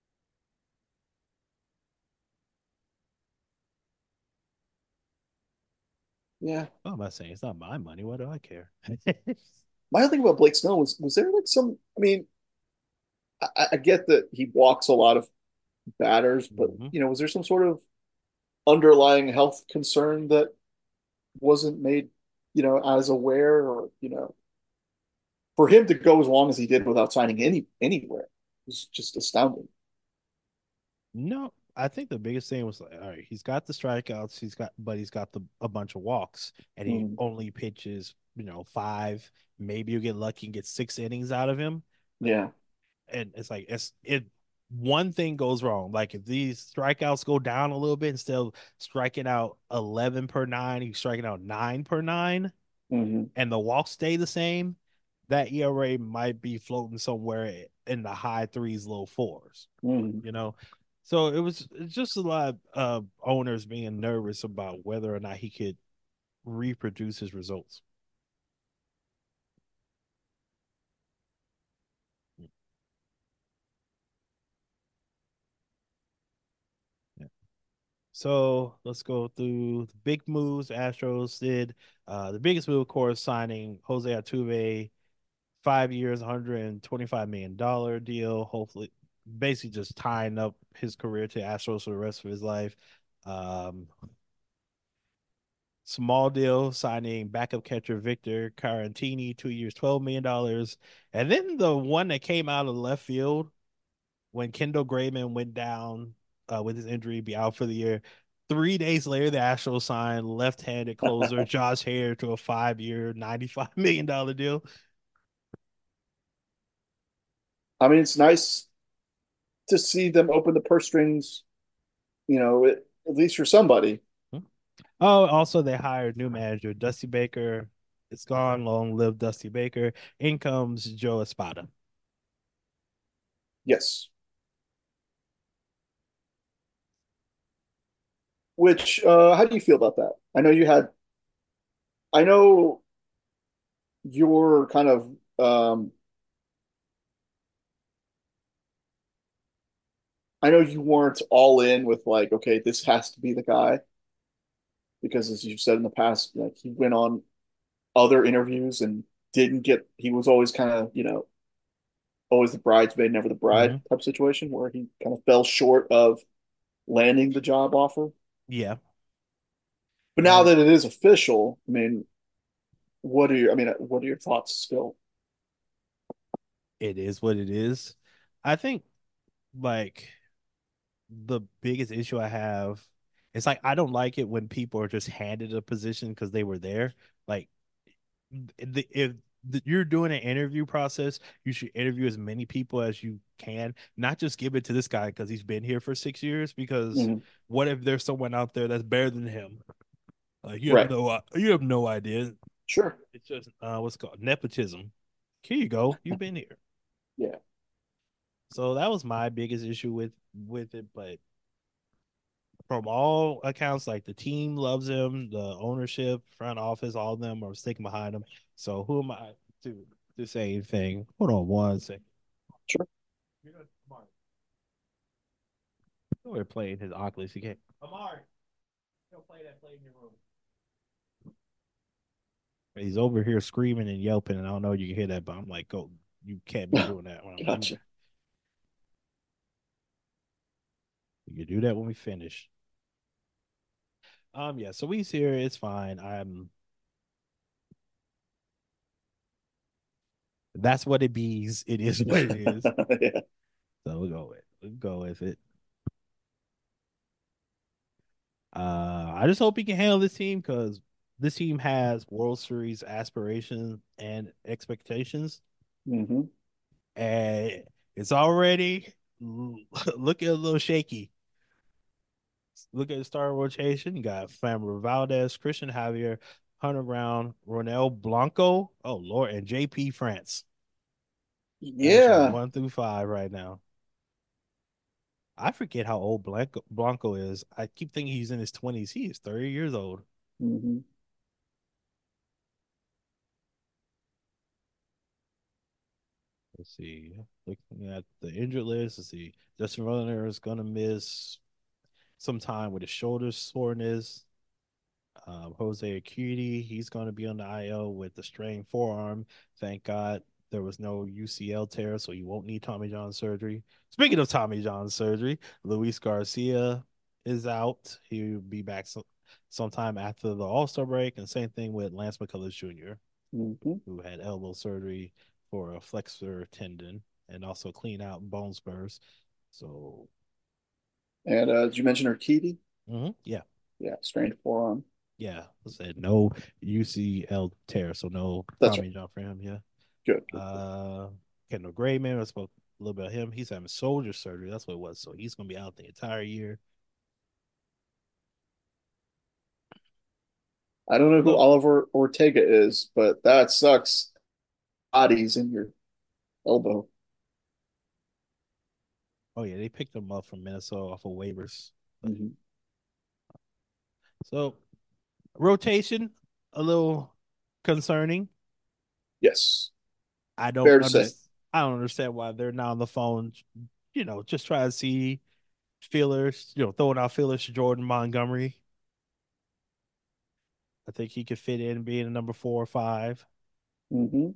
Yeah. What am I saying? It's not my money. What do I care? My other thing about Blake Snell was was there like some? I mean, I, I get that he walks a lot of batters, but Mm-hmm. you know, was there some sort of underlying health concern that wasn't made, you know, as aware, or you know, for him to go as long as he did without signing any anywhere was just astounding. No, I think the biggest thing was like, all right, he's got the strikeouts, he's got, but he's got the a bunch of walks, and he Mm, only pitches, you know, five. Maybe you get lucky and get six innings out of him, yeah. and it's like it's it. One thing goes wrong, like if these strikeouts go down a little bit, instead of striking out eleven per nine, he's striking out nine per nine, Hmm. and the walks stay the same. That E R A might be floating somewhere in the high threes, low fours. Hmm. You know, so it was just a lot of uh, owners being nervous about whether or not he could reproduce his results. Yeah. So let's go through the big moves Astros did. Uh, the biggest move, of course, signing Jose Altuve, five years, one hundred twenty-five million dollar deal. Hopefully, basically just tying up his career to Astros for the rest of his life. Um, Small deal signing backup catcher Victor Carantini, two years, twelve million dollars. And then the one that came out of left field when Kendall Graveman went down uh, with his injury, be out for the year. Three days later, the Astros signed left-handed closer Josh Hader to a five-year, ninety-five million dollar deal. I mean, it's nice to see them open the purse strings, you know, it, at least for somebody. Oh, also they hired new manager Dusty Baker. It's gone. Long live Dusty Baker. In comes Joe Espada. Yes. Which, uh, how do you feel about that? I know you had, I know you're kind of, um, I know you weren't all in with like, okay, this has to be the guy because as you've said in the past, like he went on other interviews and didn't get, he was always kind of, you know, always the bridesmaid, never the bride Mm-hmm. type situation where he kind of fell short of landing the job offer. Yeah. But now And that it is official, I mean, what are your, I mean, what are your thoughts still? it is what it is. I think like the biggest issue I have, it's like I don't like it when people are just handed a position because they were there. Like the, if the, you're doing an interview process, you should interview as many people as you can, not just give it to this guy because he's been here for six years. Because Mm-hmm. what if there's someone out there that's better than him? Like you have Right. no, you have no idea. Sure. It's just uh, what's called nepotism. Here you go. You've been here. Yeah. So that was my biggest issue with with it. But from all accounts, like the team loves him, the ownership, front office, all of them are sticking behind him. So who am I to to say anything? Hold on one second. Sure. We're playing his Oculus. He can't. Amari, go play that. Play in your room. He's over here screaming and yelping, and I don't know if you can hear that, but I'm like, go. You can't be doing that. When I'm, I'm, Gotcha. you can do that when we finish. Um, yeah. So we here. It's fine. I'm. That's what it bees. It is what it is. Yeah. So we'll go with. We'll go with it. Uh, I just hope he can handle this team because this team has World Series aspirations and expectations. Mm-hmm. and it's already looking a little shaky. Look at the star rotation. You got Framber Valdez, Christian Javier, Hunter Brown, Ronel Blanco. Oh Lord, and J P France. That's your Yeah. one through five right now. I forget how old Blanco Blanco is. I keep thinking he's in his twenties. He is thirty years old. Hmm. Let's see. Looking at the injured list, let's see. Justin Verlander is gonna miss some time with his shoulder soreness. Um, Jose Acuity, he's going to be on the I L with the strained forearm. Thank God there was no U C L tear, so you won't need Tommy John surgery. Speaking of Tommy John surgery, Luis Garcia is out. He'll be back so, sometime after the All Star break. And same thing with Lance McCullers Junior, Hmm. who had elbow surgery for a flexor tendon and also clean out bone spurs. So, And uh, did you mention Urquidy? mhm, yeah, Yeah, strained forearm. yeah. I said no U C L tear, so no That's right. Tommy John for him. Yeah. Good, good, good. Uh, Kendall Graveman, I spoke a little bit of him. He's having shoulder surgery. That's what it was. So he's going to be out the entire year. I don't know who So, Oliver Ortega is, but that sucks. Bodies in your elbow. oh yeah, they picked him up from Minnesota off of waivers. But, Hmm. so rotation, a little concerning. Yes, I don't fair to say. understand. I don't understand why they're not on the phone. You know, just try to see feelers. You know, throwing out feelers to Jordan Montgomery. I think he could fit in being a number four or five. Hmm.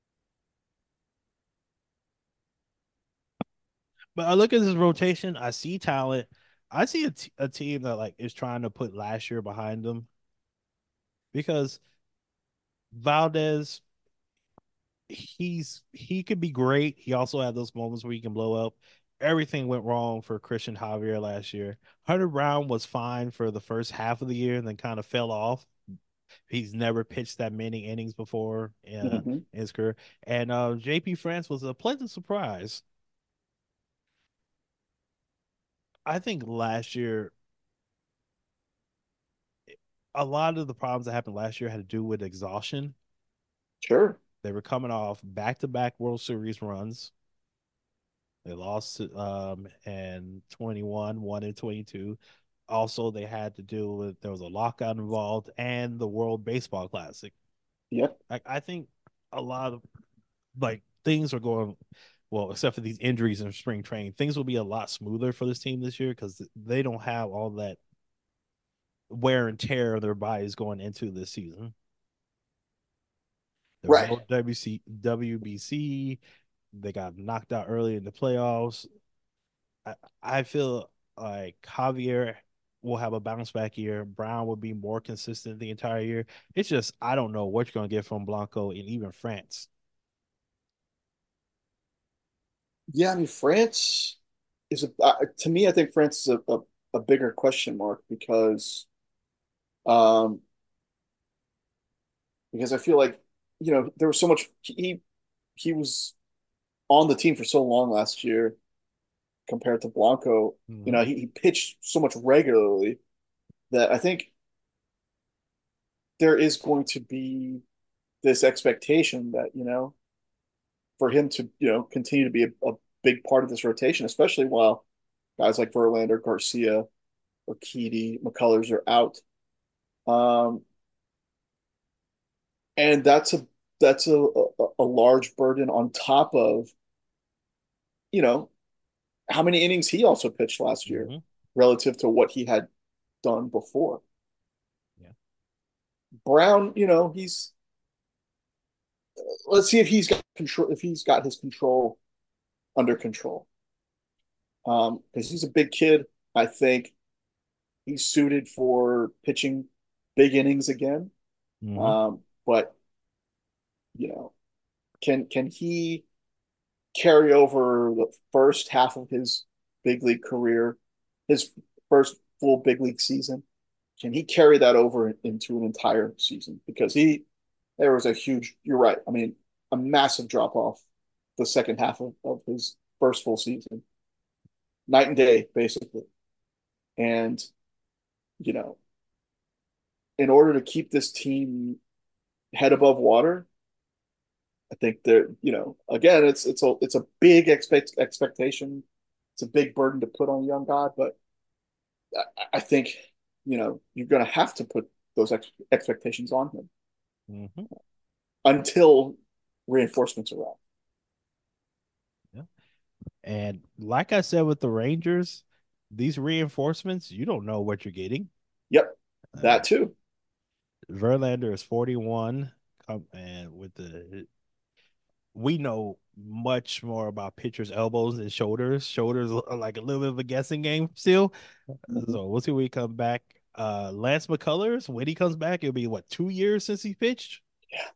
But I look at this rotation. I see talent. I see a, t- a team that like is trying to put last year behind them because Valdez, he's he could be great. He also had those moments where he can blow up. Everything went wrong for Christian Javier last year. Hunter Brown was fine for the first half of the year and then kind of fell off. He's never pitched that many innings before uh, Hmm. in his career. And uh, J P France was a pleasant surprise. I think last year a lot of the problems that happened last year had to do with exhaustion. Sure. They were coming off back to back World Series runs. They lost um in twenty-one, one in twenty-two. Also, they had to deal with there was a lockout involved and the World Baseball Classic. Yep. Like I think a lot of like things are going well, except for these injuries in spring training. Things will be a lot smoother for this team this year because they don't have all that wear and tear of their bodies going into this season. There was Right. no W C, W B C. They got knocked out early in the playoffs. I, I feel like Javier will have a bounce back year. Brown will be more consistent the entire year. It's just I don't know what you're gonna get from Blanco and even France. Yeah, I mean, France is a uh, to me, I think France is a, a, a bigger question mark because um because I feel like you know there was so much he he was on the team for so long last year compared to Blanco. You Mm-hmm. know, he, he pitched so much regularly that I think there is going to be this expectation that, you know, for him to, you know, continue to be a, a big part of this rotation, especially while guys like Verlander, Garcia, or Keedy, McCullers are out. Um, and that's a that's a, a, a large burden on top of, you know, how many innings he also pitched last year Mm-hmm. relative to what he had done before. Yeah. Brown, you know, he's let's see if he's got control if he's got his control under control. Um, because he's a big kid. I think he's suited for pitching big innings again. Mm-hmm. Um, but you know, can can he carry over the first half of his big league career, his first full big league season? Can he carry that over into an entire season? Because he there was a huge, you're right. I mean, a massive drop off the second half of, of his first full season, night and day, basically. And, you know, in order to keep this team head above water, I think they're, you know, again, it's it's a it's a big expect expectation. It's a big burden to put on a young god, but I, I think, you know, you're going to have to put those ex expectations on him Mm-hmm. until reinforcements arrive. Yeah. And like I said with the Rangers, these reinforcements, you don't know what you're getting. Yep, that Like too. Verlander is forty-one, um, and with the we know much more about pitchers' elbows and shoulders. Shoulders are like a little bit of a guessing game still. Mhm. So we'll see when he come back. Uh, Lance McCullers, when he comes back, it'll be what, two years since he pitched, Yeah,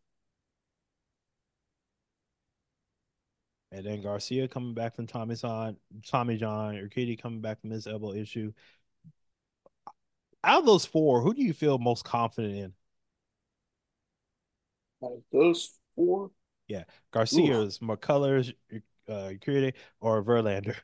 and then Garcia coming back from Tommy John, Tommy John, Urquidy coming back from his elbow issue. Out of those four, who do you feel most confident in? out of those four, Yeah, oof, Garcia's, McCullers, uh, Urquidy, or Verlander.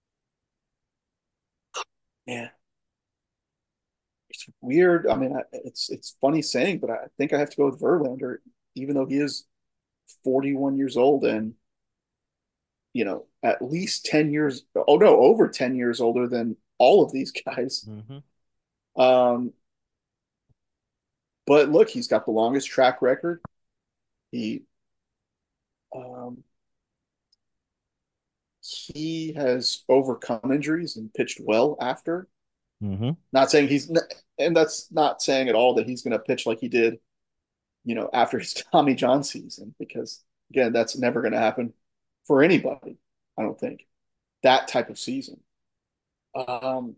man, it's weird. I mean, I, it's it's funny saying, but I think I have to go with Verlander, even though he is forty-one years old and, you know, at least ten years, oh no, over ten years older than all of these guys. Mm-hmm. Um, but look, he's got the longest track record. He um, he has overcome injuries and pitched well after. Mm-hmm. Not saying he's, and that's not saying at all that he's going to pitch like he did, you know, after his Tommy John season, because again, that's never going to happen for anybody. I don't think that type of season. Um,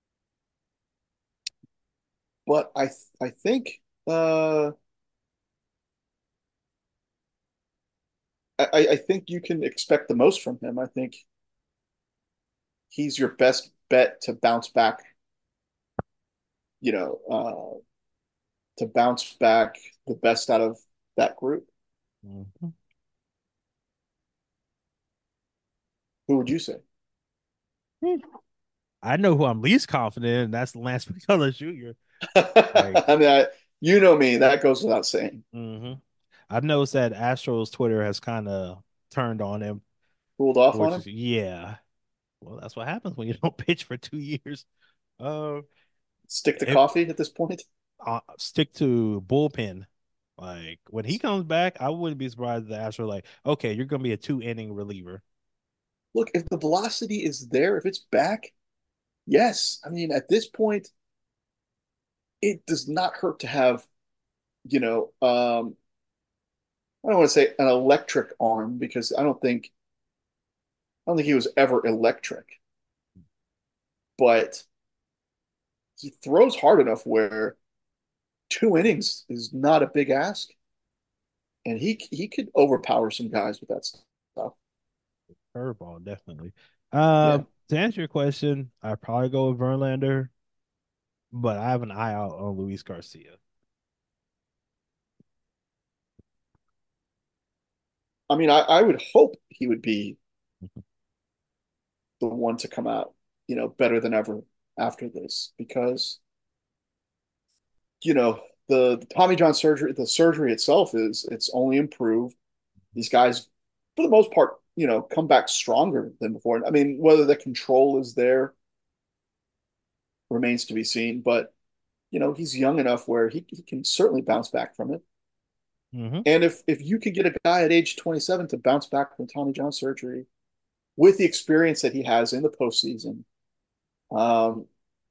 but I I think uh, I I think you can expect the most from him. I think he's your best bet to bounce back. You know, uh, to bounce back the best out of that group. Mm-hmm. Who would you say? I know who I'm least confident in. That's Lance McCullers Junior Like, I mean, I, you know me. That goes without saying. hmm I've noticed that Astros Twitter has kind of turned on him, Cooled off on which him. is yeah. Well, that's what happens when you don't pitch for two years. Uh, Stick to it, coffee at this point. uh, stick to bullpen. Like when he comes back, I wouldn't be surprised if the Astros are like, okay, you're gonna be a two inning reliever. Look, if the velocity is there, if it's back, yes. I mean, at this point, it does not hurt to have, you know, um, I don't want to say an electric arm because I don't think I don't think he was ever electric, but he throws hard enough where two innings is not a big ask, and he he could overpower some guys with that stuff. Curveball, definitely. Yeah, Um, to answer your question, I'd probably go with Verlander, but I have an eye out on Luis Garcia. I mean, I, I would hope he would be the one to come out, you know, better than ever after this because, you know, the, the Tommy John surgery, the surgery itself is it's only improved. These guys, for the most part, you know, come back stronger than before. I mean, whether the control is there remains to be seen, but you know, he's young enough where he, he can certainly bounce back from it. Mm-hmm. And if if you could get a guy at age twenty-seven to bounce back from Tommy John surgery with the experience that he has in the postseason, um,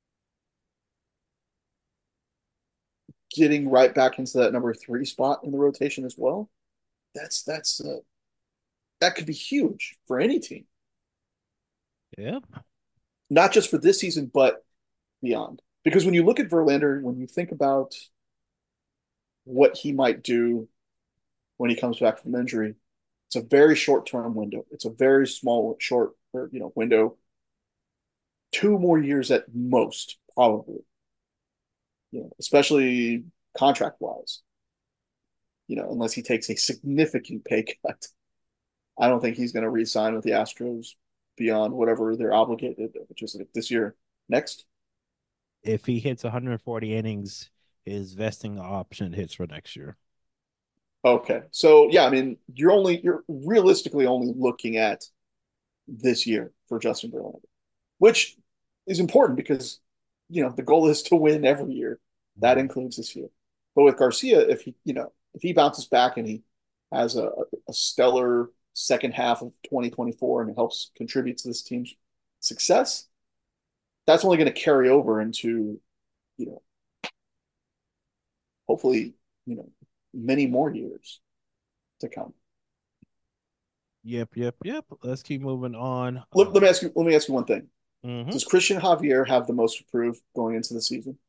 getting right back into that number three spot in the rotation as well, that's that's uh, that could be huge for any team, Yeah. not just for this season but beyond. Because when you look at Verlander, when you think about what he might do when he comes back from injury, it's a very short term window. It's a very small, short, or, you know, window. Two more years at most, probably. You know, especially contract wise. You know, unless he takes a significant pay cut. I don't think he's going to re-sign with the Astros beyond whatever they're obligated, which is like this year. Next. If he hits one hundred forty innings, his vesting option hits for next year. Okay. So yeah, I mean, you're only you're realistically only looking at this year for Justin Verlander, which is important because you know the goal is to win every year. That includes this year. But with Garcia, if he you know if he bounces back and he has a, a stellar second half of twenty twenty-four and helps contribute to this team's success, that's only going to carry over into you know hopefully you know many more years to come. Yep, yep, yep. Let's keep moving on. Let, let Uh, me ask you. Let me ask you one thing. mhm. Does Christian Javier have the most approved going into the season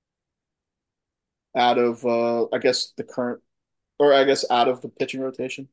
out of, uh, I guess, the current, or I guess out of the pitching rotation?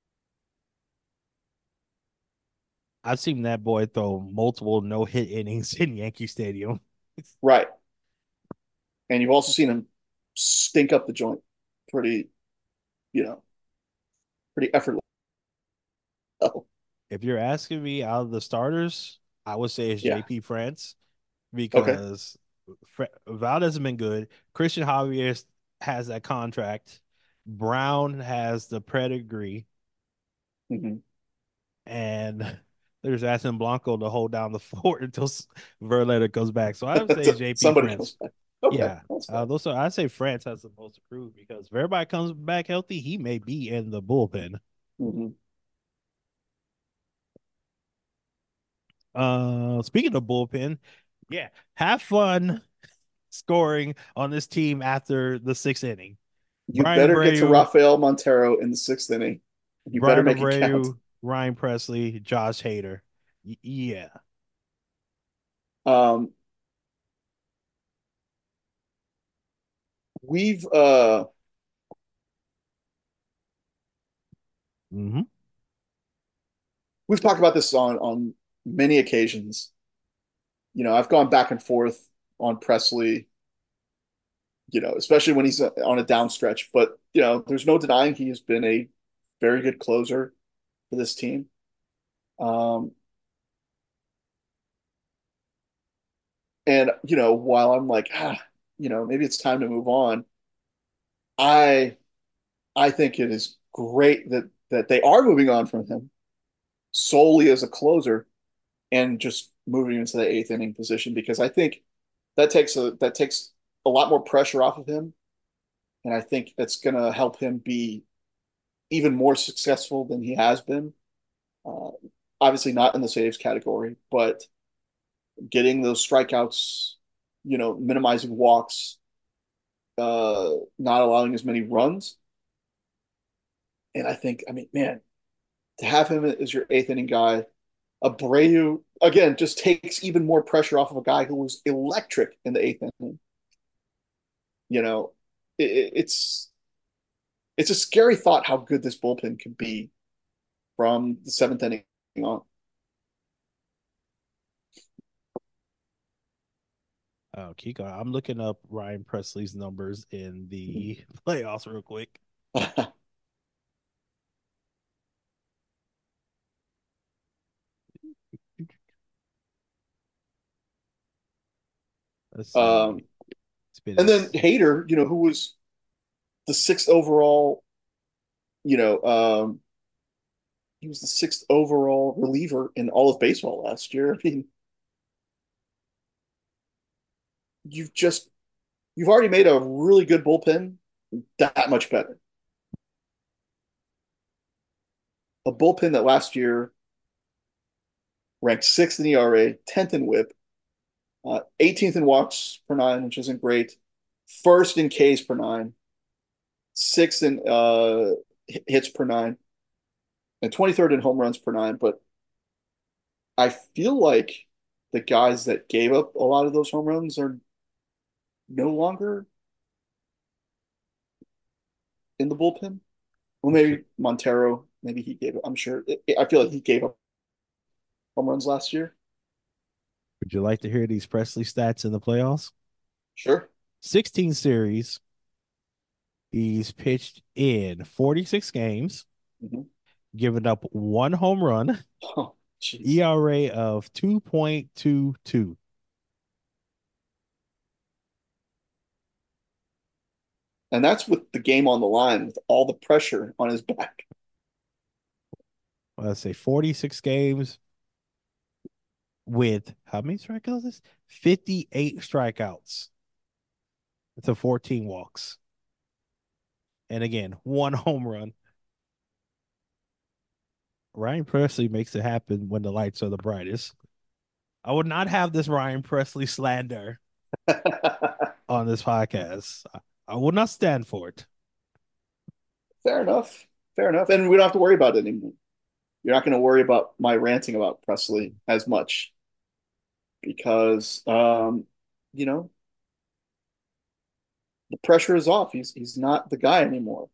I've seen that boy throw multiple no hit innings in Yankee Stadium. Right. And you've also seen him stink up the joint pretty, you know, pretty effortless. Oh, If you're asking me out of the starters, I would say it's yeah. J P France Okay. because Valdez has been good. Christian Javier has that contract. Brown has the pedigree, Mm-hmm. and there's asking Blanco to hold down the fort until Verlander comes back. So I would say J P Somebody comes France. back. Okay. Yeah. That's Uh, fine. those are, I say France has the most approved because if everybody comes back healthy, he may be in the bullpen. Mm-hmm. Uh, speaking of bullpen, yeah, have fun scoring on this team after the sixth inning. You Brian better get to Abreu, Rafael Montero in the sixth inning. You better Brian make it count. Abreu, Ryan Presley, Josh Hader. Y- yeah. Um, we've uh Mm-hmm. we've talked about this on on many occasions. You know, I've gone back and forth on Presley, you know, especially when he's on a down stretch. But, you know, there's no denying he has been a very good closer for this team. Um, and, you know, while I'm like, ah, you know, maybe it's time to move on, I I think it is great that that they are moving on from him solely as a closer and just moving into the eighth inning position because I think that takes a that takes a lot more pressure off of him. And I think that's gonna help him be even more successful than he has been. Uh, Obviously, not in the saves category, but getting those strikeouts, you know, minimizing walks, uh, not allowing as many runs. And I think, I mean, man, to have him as your eighth inning guy, Abreu, again, just takes even more pressure off of a guy who was electric in the eighth inning. You know, it, it's it's a scary thought how good this bullpen could be from the seventh inning on. Oh, Kiko, I'm looking up Ryan Presley's numbers in the playoffs real quick. Let's um, see. It's been and then his. Hader, you know, who was the sixth overall, you know, um, he was the sixth overall reliever in all of baseball last year. I mean, you've just you've already made a really good bullpen that much better. A bullpen that last year ranked sixth in E R A, tenth in WHIP, uh, eighteenth in walks per nine, which isn't great, first in Ks per nine, sixth in uh, hits per nine, and twenty-third in home runs per nine. But I feel like the guys that gave up a lot of those home runs are no longer in the bullpen. Well, Would you, maybe Montero, maybe he gave. I'm sure. I feel like he gave up home runs last year. would you like to hear these Presley stats in the playoffs? Sure. sixteen series. He's pitched in forty-six games. Mm-hmm. giving up one home run, Oh, jeez. E R A of two point two two. And that's with the game on the line, with all the pressure on his back. Let's say forty-six games with how many strikeouts? fifty-eight strikeouts to fourteen walks. And again, one home run. Ryan Presley makes it happen when the lights are the brightest. I would not have this Ryan Presley slander on this podcast. I, I will not stand for it. Fair enough. Fair enough. And we don't have to worry about it anymore. You're not going to worry about my ranting about Presley as much because, um, you know, the pressure is off. He's he's not the guy anymore.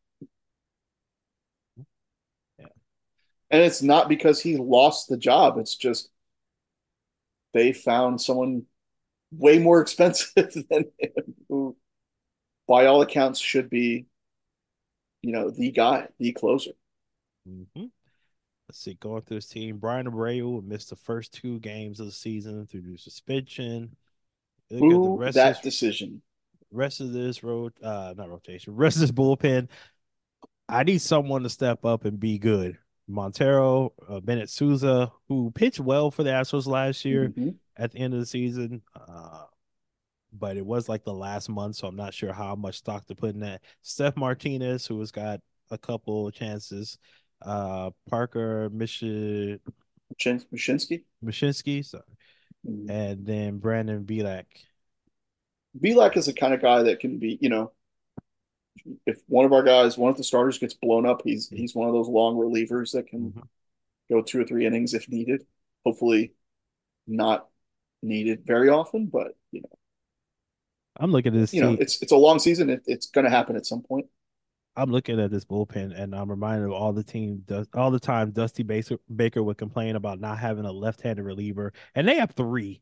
Yeah. And it's not because he lost the job. It's just they found someone way more expensive than him, who, by all accounts, should be, you know, the guy, the closer. Mm-hmm. Let's see, going through his team, Brian Abreu missed the first two games of the season through the suspension. Look at the Who rest of that this decision? rest of this road, uh, not rotation, rest of this bullpen. I need someone to step up and be good. Montero, uh, Bennett Souza, who pitched well for the Astros last year Mm-hmm. at the end of the season, uh, but it was like the last month, so I'm not sure how much stock to put in that. Steph Martinez, who has got a couple of chances, uh, Parker Mishi, Mushinski. Mishinsky, sorry, Mm-hmm. and then Brandon Bilak. Belak is the kind of guy that can be, you know, if one of our guys, one of the starters gets blown up, he's he's one of those long relievers that can Mhm. go two or three innings if needed. Hopefully, not needed very often, but you know, I'm looking at this you know, team. it's it's a long season. It, it's going to happen at some point. I'm looking at this bullpen, and I'm reminded of all the team does all the time. Dusty Baker, Baker would complain about not having a left-handed reliever, and they have three.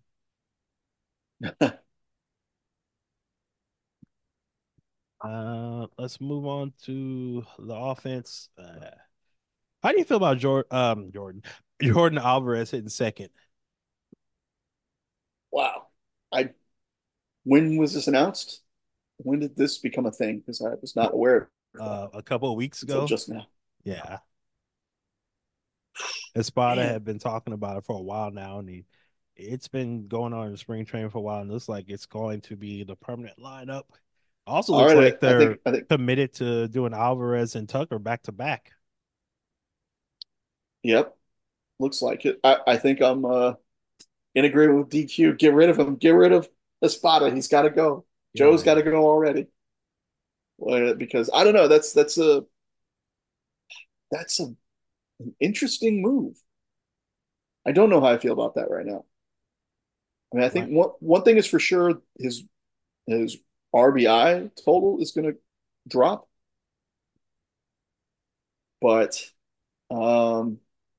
Uh, let's move on to the offense. Uh, how do you feel about Jordan? Um, Jordan, Jordan Alvarez hitting second Wow. I When was this announced? When did this become a thing? Because I was not aware of that uh, a couple of weeks until ago. just now. Yeah, Espada Man, had been talking about it for a while now, and he, it's been going on in spring training for a while, and it looks like it's going to be the permanent lineup. Also, all looks right. like I think they're I think committed to doing Alvarez and Tucker back to back. yep. Looks like it. I, I think I'm uh, in agreement with D Q. Get rid of him. Get rid of Espada. He's got to go. Joe's got Yeah, to go already. Well, because I don't know. That's that's a that's a, an interesting move. I don't know how I feel about that right now. I mean, I think right. one one thing is for sure, his his R B I total is going to drop, but um,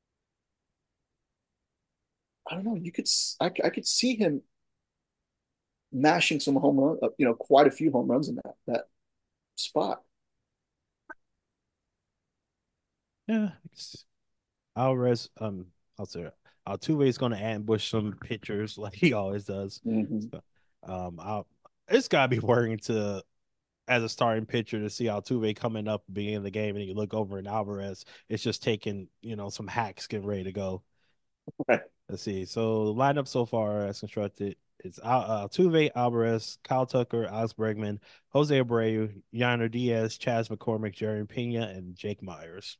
I don't know. You could I, I could see him mashing some home run, uh, you know, quite a few home runs in that that spot. Yeah, it's, Alvarez. Um, I'll say Altuve is going to ambush some pitchers like he always does. Mm-hmm. So, um, I'll, it's got to be worrying to as a starting pitcher to see Altuve coming up beginning of the game, and you look over and Alvarez, it's just taking you know some hacks getting ready to go. Right. Let's see. So the lineup so far as constructed is uh, Altuve, Alvarez, Kyle Tucker, Alex Bregman, Jose Abreu, Yainer Diaz, Chas McCormick, Jerry Pena, and Jake Myers.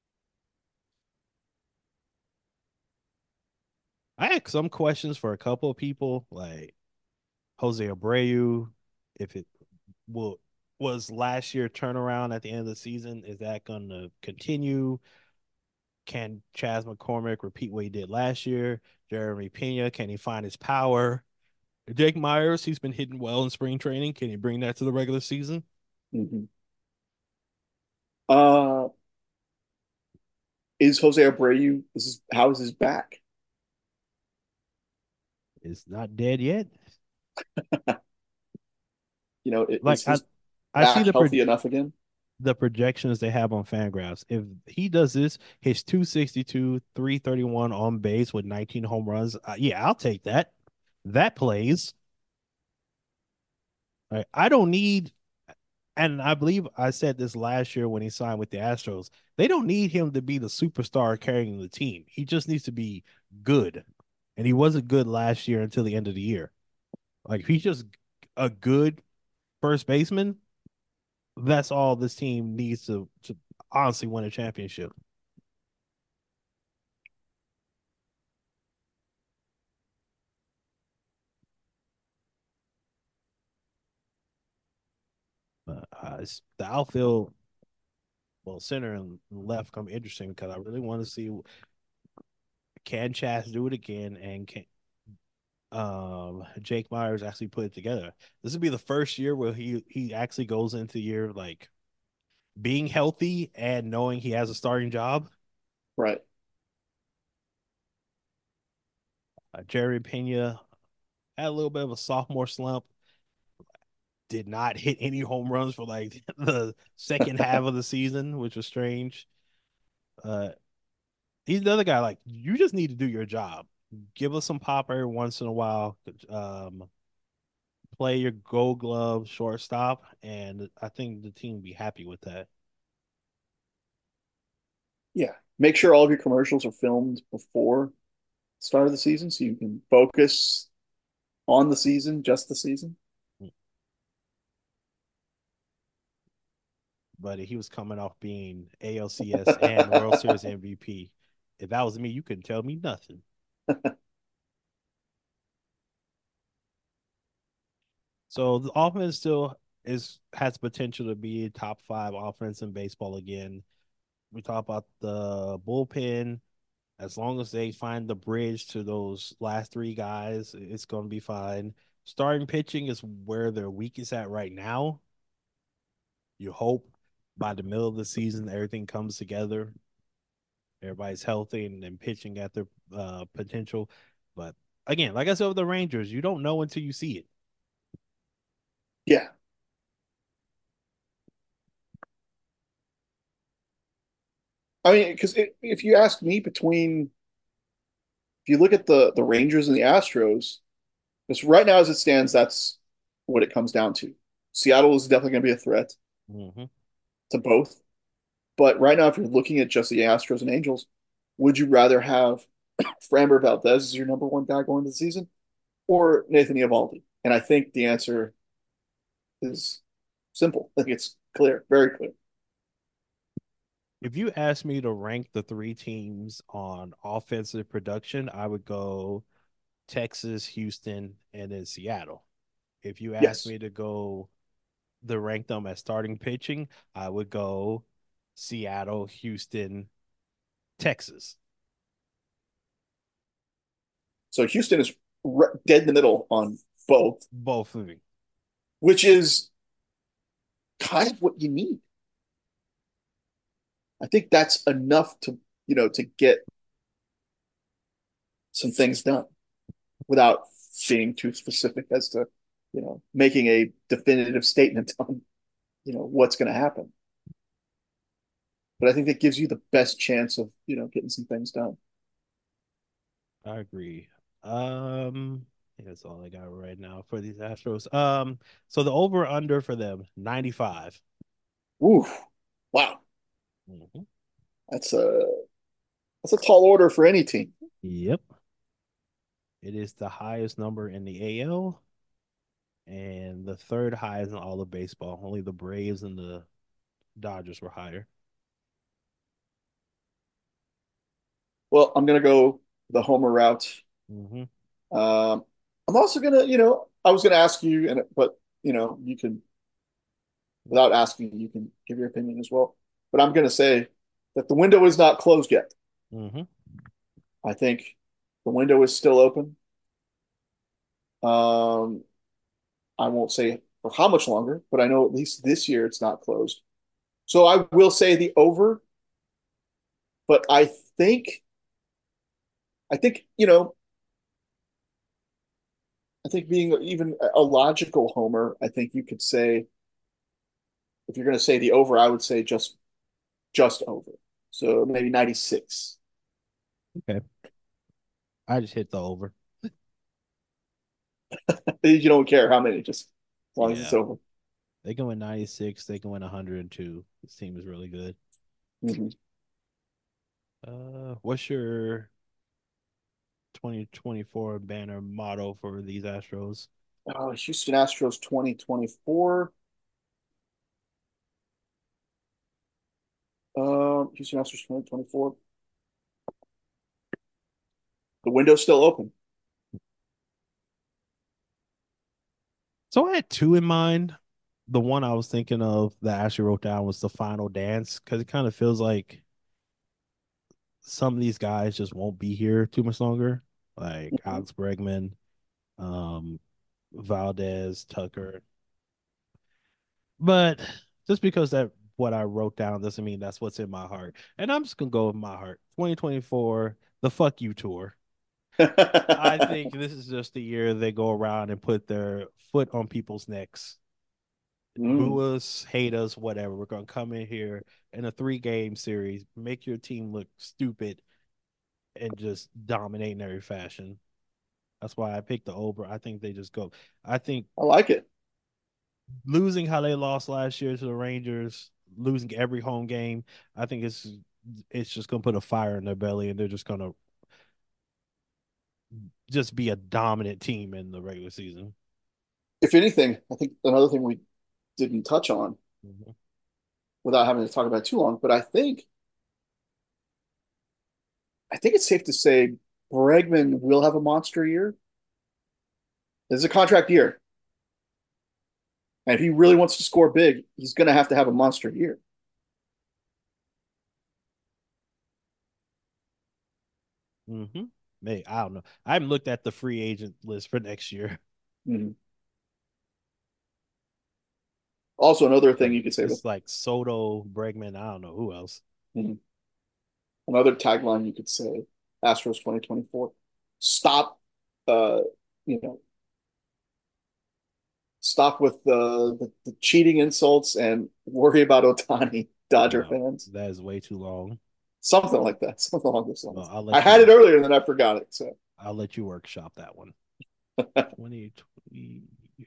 I had some questions for a couple of people, like Jose Abreu, if it will was last year turnaround at the end of the season. Is that going to continue? Can Chas McCormick repeat what he did last year? Jeremy Pena, can he find his power? Jake Myers, he's been hitting well in spring training. Can he bring that to the regular season? Mm-hmm. Uh, is Jose Abreu? Is his, how is his back? It's not dead yet. You know, Like is I, his I see back the healthy enough again? the projections they have on Fangraphs. If he does this, his two sixty-two, three thirty-one on base with nineteen home runs, uh, yeah, I'll take that. That plays. Right? I don't need, and I believe I said this last year when he signed with the Astros. They don't need him to be the superstar carrying the team. He just needs to be good. And he wasn't good last year until the end of the year. Like if he's just a good first baseman, that's all this team needs to, to honestly win a championship. But uh, it's, the outfield, well, center and left come interesting because I really want to see, can Chas do it again, and can um Jake Myers actually put it together. This would be the first year where he he actually goes into the year like being healthy and knowing he has a starting job. Right. Uh, Jerry Pena had a little bit of a sophomore slump. Did not hit any home runs for like the second half of the season, which was strange. Uh, he's the other guy. Like you just need to do your job. Give us some pop every once in a while. Um, play your Gold Glove shortstop, and I think the team will be happy with that. Yeah. Make sure all of your commercials are filmed before the start of the season so you can focus on the season, just the season. But he was coming off being A L C S and World Series M V P. If that was me, you couldn't tell me nothing. So the offense still is has potential to be a top five offense in baseball again. We talk about the bullpen. As long as they find the bridge to those last three guys, it's going to be fine. Starting pitching is where they're weakest at right now. You hope by the middle of the season everything comes together. Everybody's healthy and, and pitching at their uh, potential. But again, like I said with the Rangers, you don't know until you see it. Yeah. I mean, because if you ask me, between if you look at the the Rangers and the Astros, because right now as it stands, that's what it comes down to. Seattle is definitely going to be a threat Mm-hmm. to both. But right now, if you're looking at just the Astros and Angels, would you rather have Framber Valdez as your number one guy going into the season or Nathan Eovaldi? And I think the answer is simple. I think it's clear, very clear. If you ask me to rank the three teams on offensive production, I would go Texas, Houston, and then Seattle. If you ask Yes. me to go to rank them as starting pitching, I would go Seattle, Houston, Texas. So Houston is dead in the middle on both, Both of me. which is kind of what you need. I think that's enough to, you know, to get some things done without being too specific as to, you know, making a definitive statement on, you know, what's going to happen. But I think that gives you the best chance of, you know, getting some things done. I agree. Um, I think that's all I got right now for these Astros. Um, so the over under for them ninety-five. Ooh, wow, Mm-hmm. that's a that's a tall order for any team. Yep. It is the highest number in the A L and the third highest in all of baseball. Only the Braves and the Dodgers were higher. Well, I'm gonna go the homer route. Mm-hmm. Um, I'm also gonna, you know, I was gonna ask you, and but you know, you can without asking, you can give your opinion as well. But I'm gonna say that the window is not closed yet. Mm-hmm. I think the window is still open. Um, I won't say for how much longer, but I know at least this year it's not closed. So I will say the over, but I think I think, you know, I think being even a logical homer, I think you could say if you're going to say the over, I would say just just over. So maybe ninety-six. Okay. I just hit the over. You don't care how many, just as long as it's Yeah. over. They can win ninety-six. They can win one hundred two. This team is really good. Mm-hmm. Uh, what's your twenty twenty-four banner motto for these Astros? Oh, Houston Astros twenty twenty-four. Um, Houston Astros twenty twenty-four. The window's still open. So I had two in mind. The one I was thinking of that I actually wrote down was the final dance because it kind of feels like some of these guys just won't be here too much longer, like Mm-hmm. Alex Bregman, um, Valdez, Tucker. But just because that what I wrote down doesn't mean that's what's in my heart. And I'm just gonna go with my heart. twenty twenty-four, the fuck you tour. I think this is just the year they go around and put their foot on people's necks. Mm, Boo us, hate us, whatever. We're gonna come in here in a three game series, make your team look stupid, and just dominate in every fashion. That's why I picked the over. I think they just go. I think I like it. losing how they lost last year to the Rangers, losing every home game, I think it's it's just gonna put a fire in their belly, and they're just gonna just be a dominant team in the regular season. If anything, I think another thing we didn't touch on Mm-hmm. without having to talk about it too long, but I think I think it's safe to say Bregman will have a monster year. This is a contract year. And if he really wants to score big, he's going to have to have a monster year. Mm-hmm. Hey, I don't know. I haven't looked at the free agent list for next year. Mm-hmm. Also, another thing Like you could say, it's like Soto, Bregman. I don't know who else. mm-hmm. Another tagline you could say, Astros twenty twenty-four, stop, uh, you know, stop with the, the, the cheating insults and worry about Ohtani, Dodger No, fans. that is way too long. Something like that. Something along those Well, lines. I'll I let you had it work. earlier and then I forgot it. So I'll let you workshop that one. twenty twenty.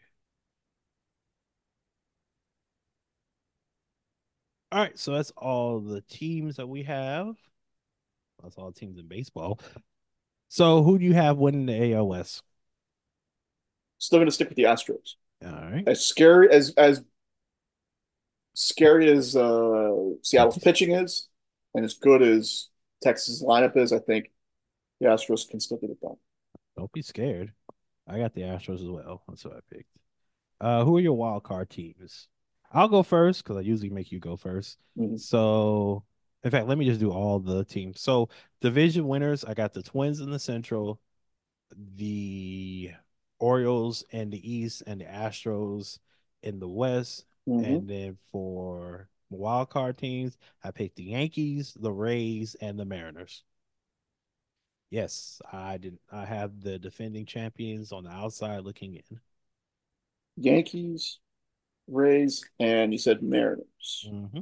All right, so that's all the teams that we have. That's all the teams in baseball. So who do you have winning the A L West? still going to stick with the Astros. All right. As scary as as scary as uh, Seattle's pitching is, and as good as Texas' lineup is, I think the Astros can still get it done. Don't be scared. I got the Astros as well. That's what I picked. Uh, who are your wild card teams? I'll go first because I usually make you go first. Mm-hmm. So, in fact, let me just do all the teams. So, division winners, I got the Twins in the Central, the Orioles in the East, and the Astros in the West. Mm-hmm. And then for wild card teams, I picked the Yankees, the Rays, and the Mariners. Yes, I didn't. I have the defending champions on the outside looking in. Yankees, Rays, and you said Mariners. Mm-hmm.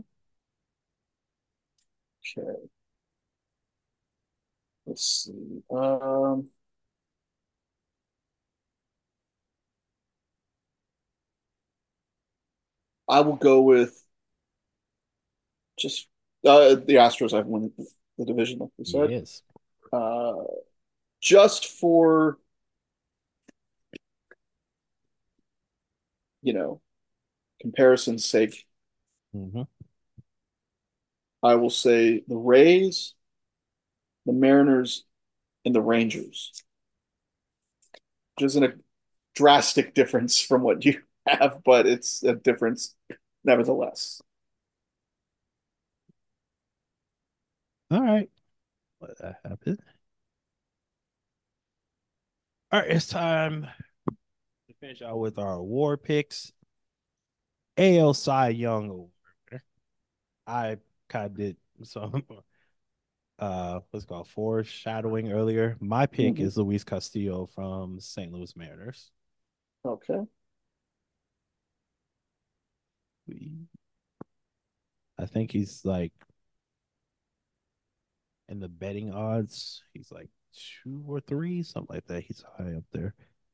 Okay, let's see. Um, I will go with just uh, the Astros. I've won the division, like we said. Yes. Uh, just for you know comparison's sake, Mm-hmm. I will say the Rays, the Mariners, and the Rangers, which isn't a drastic difference from what you have, but it's a difference nevertheless. All right. Let that happen. All right, it's time to finish out with our award picks. A L Cy Young Award. I kind of did some uh what's it called foreshadowing earlier. My pick Mm-hmm. is Luis Castillo from Saint Louis Mariners. Okay. I think he's like in the betting odds. He's like two or three, something like that. He's high up there.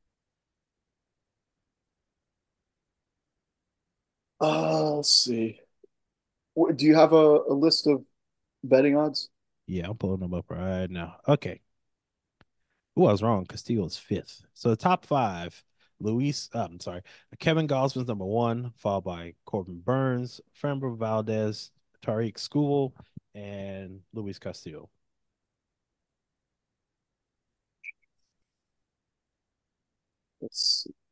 Uh, let's see. Wh- Do you have a, a list of betting odds? Yeah, I'm pulling them up right now. Okay. Oh, I was wrong. Castillo's fifth. So the top five, Luis, uh, I'm sorry, Kevin Gosman's number one, followed by Corbin Burns, Framber Valdez, Tariq Skubal, and Luis Castillo. Let's see.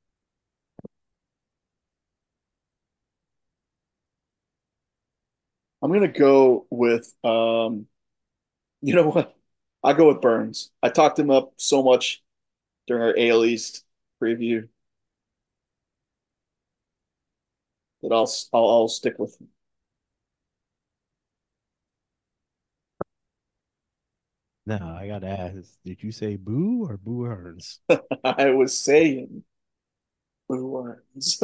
I'm gonna go with um, you know what? I go with Burns. I talked him up so much during our A L East preview that I'll I'll, I'll stick with him. Now I gotta ask, did you say Boo or Boo Earns? I was saying Blue Orange.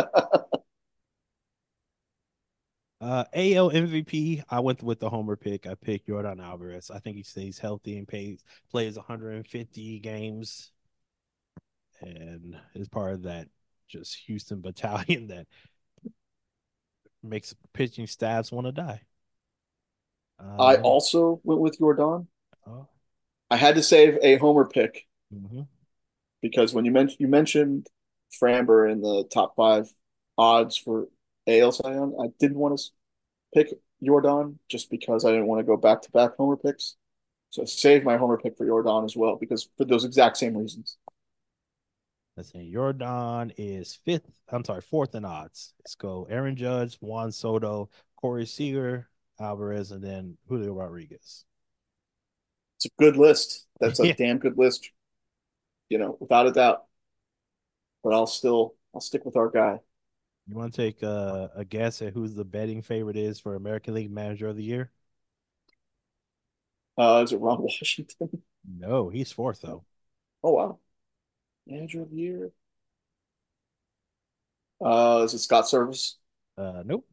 Uh, A L M V P, I went with the homer pick. I picked Jordan Alvarez. I think he stays healthy and plays plays one hundred fifty games and is part of that just Houston battalion that makes pitching staffs want to die. I Uh, also went with Jordan. oh, I had to save a homer pick mhm. because when you mentioned you mentioned Framber in the top five odds for A L Cy Young, I didn't want to pick Jordan just because I didn't want to go back to back homer picks. So I saved my homer pick for Jordan as well because for those exact same reasons. Let's see. Jordan is fifth. I'm sorry, fourth in odds. Let's go Aaron Judge, Juan Soto, Corey Seager, Alvarez, and then Julio Rodriguez. It's a good list. That's a Yeah. damn good list, you know, without a doubt. But I'll still I'll stick with our guy. You want to take uh, a guess at who's the betting favorite is for American League Manager of the Year? Uh, is it Ron Washington? No, he's fourth though. Oh wow, manager of the year. Uh, is it Scott Service? Uh, nope,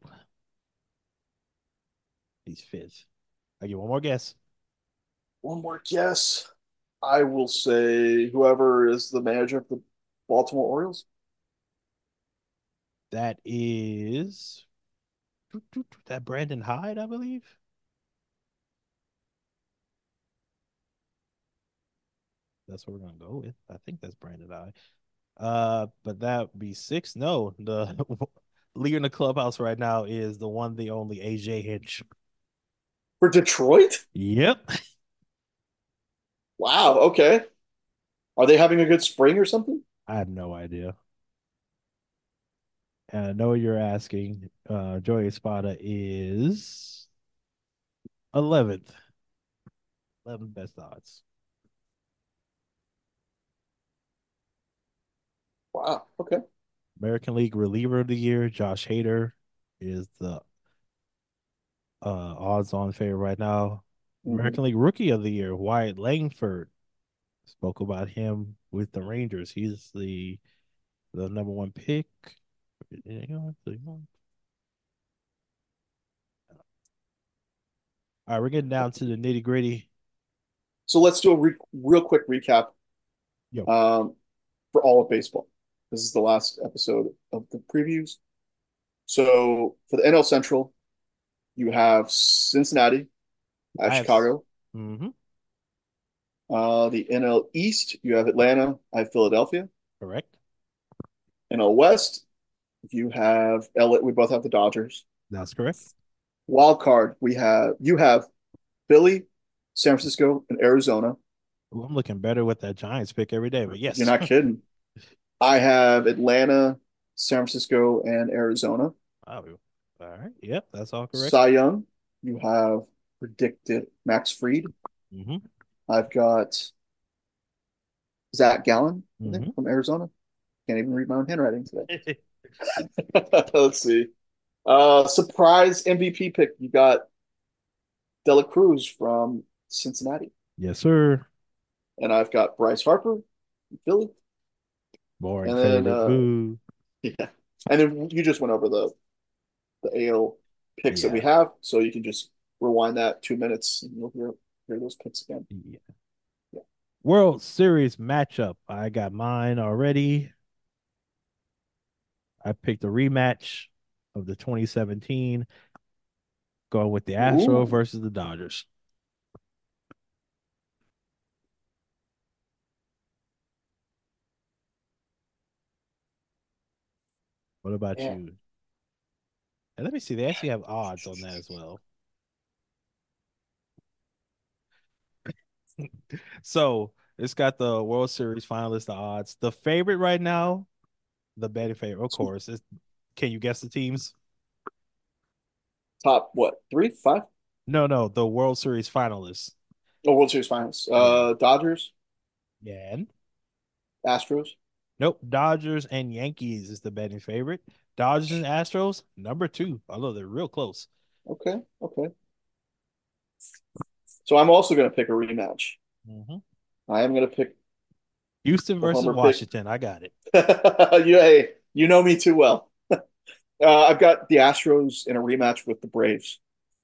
he's fifth. I give one more guess. One more guess. I will say whoever is the manager of the Baltimore Orioles. That is that Brandon Hyde, I believe. That's what we're gonna go with. I think that's Brandon Hyde. Uh, but that would be six. No, the leader in the clubhouse right now is the one, the only A J Hinch. For Detroit? Yep. Wow. Okay. Are they having a good spring or something? I have no idea. And I know you're asking. Uh, Joey Espada is eleventh. eleventh best odds. Wow. Okay. American League reliever of the year, Josh Hader, is the uh, odds on favorite right now. Mm-hmm. American League rookie of the year, Wyatt Langford. Spoke about him with the Rangers. He's the the number one pick. All right, we're getting down to the nitty gritty. So let's do a re- real quick recap Yo, um, for all of baseball. This is the last episode of the previews. So for the N L Central, you have Cincinnati, I have I have. Chicago. Mm-hmm, Uh, the N L East, you have Atlanta, I have Philadelphia. correct. N L West, you have L A. We both have the Dodgers. That's correct. Wild card, we have you have Philly, San Francisco, and Arizona. Ooh, I'm looking better with that Giants pick every day, but You're yes. not kidding. I have Atlanta, San Francisco, and Arizona. Oh, all right. Yep, that's all correct. Cy Young, you have predicted Max Fried. Mm-hmm. I've got Zach Gallen, I think, Mm-hmm. from Arizona. Can't even read my own handwriting today. Let's see. Uh, surprise M V P pick. You got Dela Cruz from Cincinnati, Yes, sir. and I've got Bryce Harper from Philly, Boring and then favorite. uh, Boo. yeah, and then you just went over the the A L picks that we Yeah. have. So you can just rewind that two minutes and you'll hear hear those picks again. Yeah. Yeah. World Series matchup. I got mine already. I picked a rematch of the twenty seventeen, going with the Astro Ooh, versus the Dodgers. What about yeah. you? And let me see. They actually have odds on that as well. So it's got the World Series finalist odds. The favorite right now, the betting favorite, of course, is can you guess the teams? Top what? Three, five? No, no, the World Series finalists. Oh, World Series Finals. Yeah. Uh, Dodgers, Yeah. And Astros. nope. Dodgers and Yankees is the betting favorite. Dodgers and Astros, number two, although they're real close. Okay, okay. So I'm also going to pick a rematch. Mhm. I am going to pick Houston the versus Homer pick. Washington. I got it. you, hey, you know me too well. Uh, I've got the Astros in a rematch with the Braves.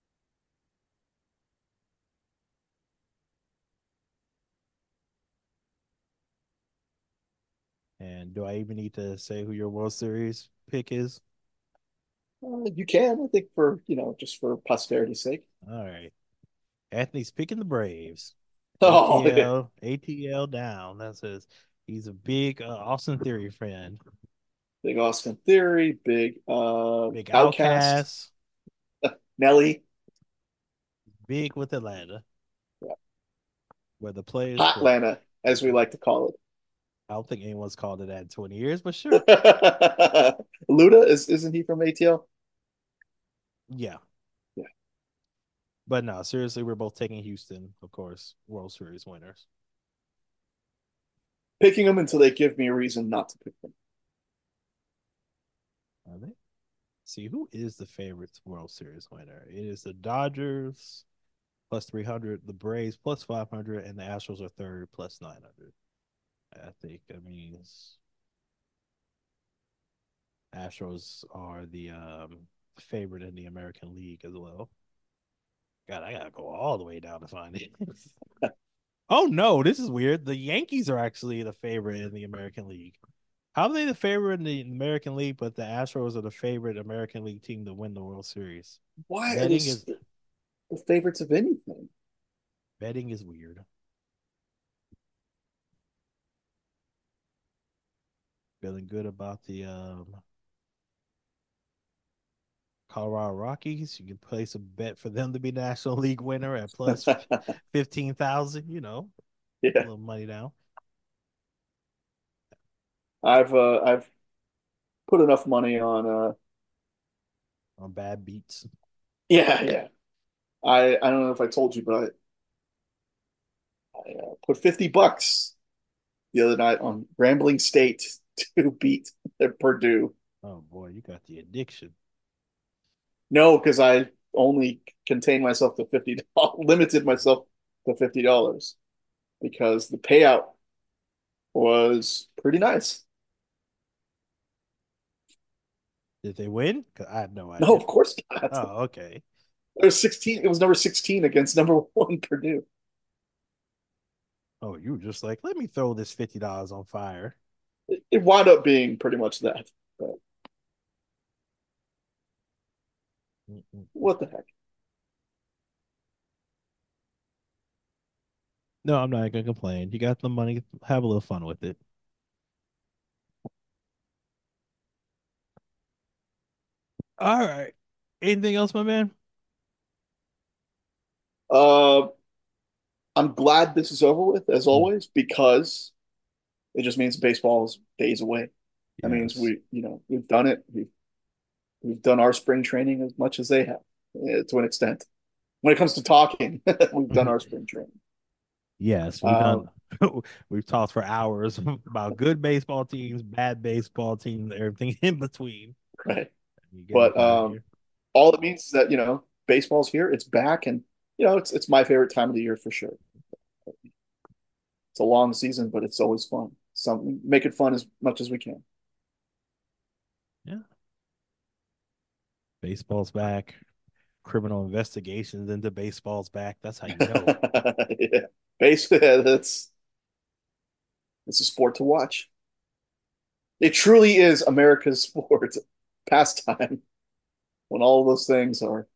And do I even need to say who your World Series pick is? Uh, you can, I think, for you know, just for posterity's sake. All right. Anthony's picking the Braves. Oh, yeah. A T L, A T L down. That says he's a big uh, Austin Theory fan. Big Austin Theory, big uh, Big Outcast, Outcast. Nelly, Big with Atlanta, yeah. where the players play. Hotlanta, as we like to call I don't think anyone's called it that in twenty years, but sure. it. Luda is isn't he from A T L? Yeah. Yeah. But no, seriously, we're both taking Houston, of course, World Series winners. Picking them until they give me a reason not to pick them. Are they? See, who is the favorite World Series winner? It is the Dodgers plus three hundred, the Braves plus five hundred, and the Astros are third plus nine hundred. I think that means Astros are the um, favorite in the American League as well. God, I gotta go all the way down to find it. Oh no, this is weird. The Yankees are actually the favorite in the American League. How are they the favorite in the American League, but the Astros are the favorite American League team to win the World Series? Why are they Betting is the favorites of anything? betting is weird. Feeling good about the um, Colorado Rockies. You can place a bet for them to be National League winner at plus fifteen thousand. You know, a Yeah, little money down I've uh, I've put enough money on. Uh, on bad beats. yeah, yeah. I I don't know if I told you, but I, I uh, put fifty bucks the other night on Grambling State to beat Purdue. Oh boy, you got the addiction. No, because I only contained myself to fifty dollars, limited myself to fifty dollars because the payout was pretty nice. Did they win? 'Cause I have no No, idea. of course not. Oh, okay. There was sixteen. It was number sixteen against number one Purdue. Oh, you were just like, let me throw this fifty dollars on fire. It, it wound up being pretty much that. But Mm-mm. what the heck? No, I'm not gonna complain. You got the money. Have a little fun with it. All right. Anything else, my man? Uh, I'm glad this is over with, as Mm. always, because it just means baseball is days away. That means Yes. we, you know, we've done it. We've we've done our spring training as much as they have, eh, to an extent. When it comes to talking, we've done our spring training. Yes, we've Um, done. We've talked for hours about good baseball teams, bad baseball teams, everything in between. right. You get But up out of um, here. all it means is that you know baseball's here, it's back, and you know it's it's my favorite time of the year for sure. It's a long season, but it's always fun. Something make it fun as much as we can. Yeah, baseball's back. criminal investigations into baseball's back. That's how you know. Yeah. Basically, that's it's a sport to watch. It truly is America's sport pastime when all those things are,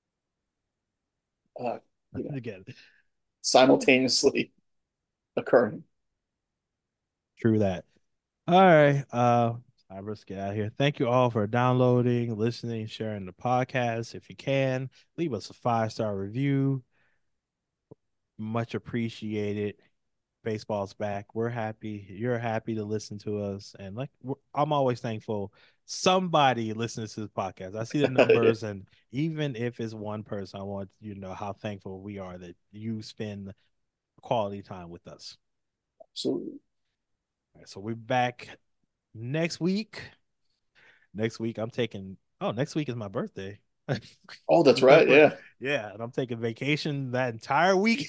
uh, you know, Again, simultaneously occurring. true that. All right. Uh, time for us to get out of here. Thank you all for downloading, listening, sharing the podcast. If you can, leave us a five star review. Much appreciated. Baseball's back. We're happy. You're happy to listen to us, and like I'm always thankful somebody listens to this podcast. I see the Yeah, numbers, and even if it's one person, I want you to know how thankful we are that you spend quality time with us. absolutely. All right, so we're back next week. Next week, I'm taking. Oh, next week is my birthday. Oh, that's right. November. Yeah. Yeah, and I'm taking vacation that entire week.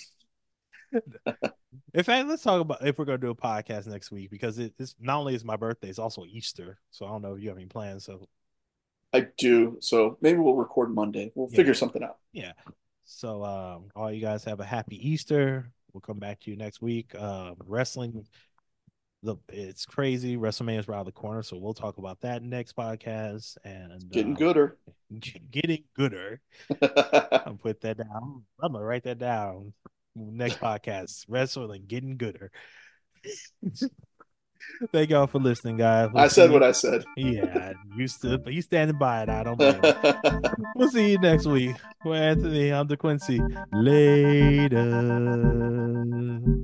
In fact, let's talk about if we're gonna do a podcast next week because it, it's not only is my birthday, it's also Easter. So I don't know if you have any plans. So I do. So maybe we'll record Monday. We'll figure yeah, something out. yeah. So um, all you guys have a happy Easter. We'll come back to you next week. Uh, wrestling, the it's crazy. WrestleMania is around the corner, so we'll talk about that next podcast and Getting uh, gooder. getting gooder. I'll put that down. I'm gonna write that down. Next podcast, wrestling, getting gooder. Thank y'all for listening, guys. We'll I said see what you. I said. Yeah, you stood, but you standing by it. I don't blame you. We'll see you next week. For Anthony, I'm DeQuincy. Later.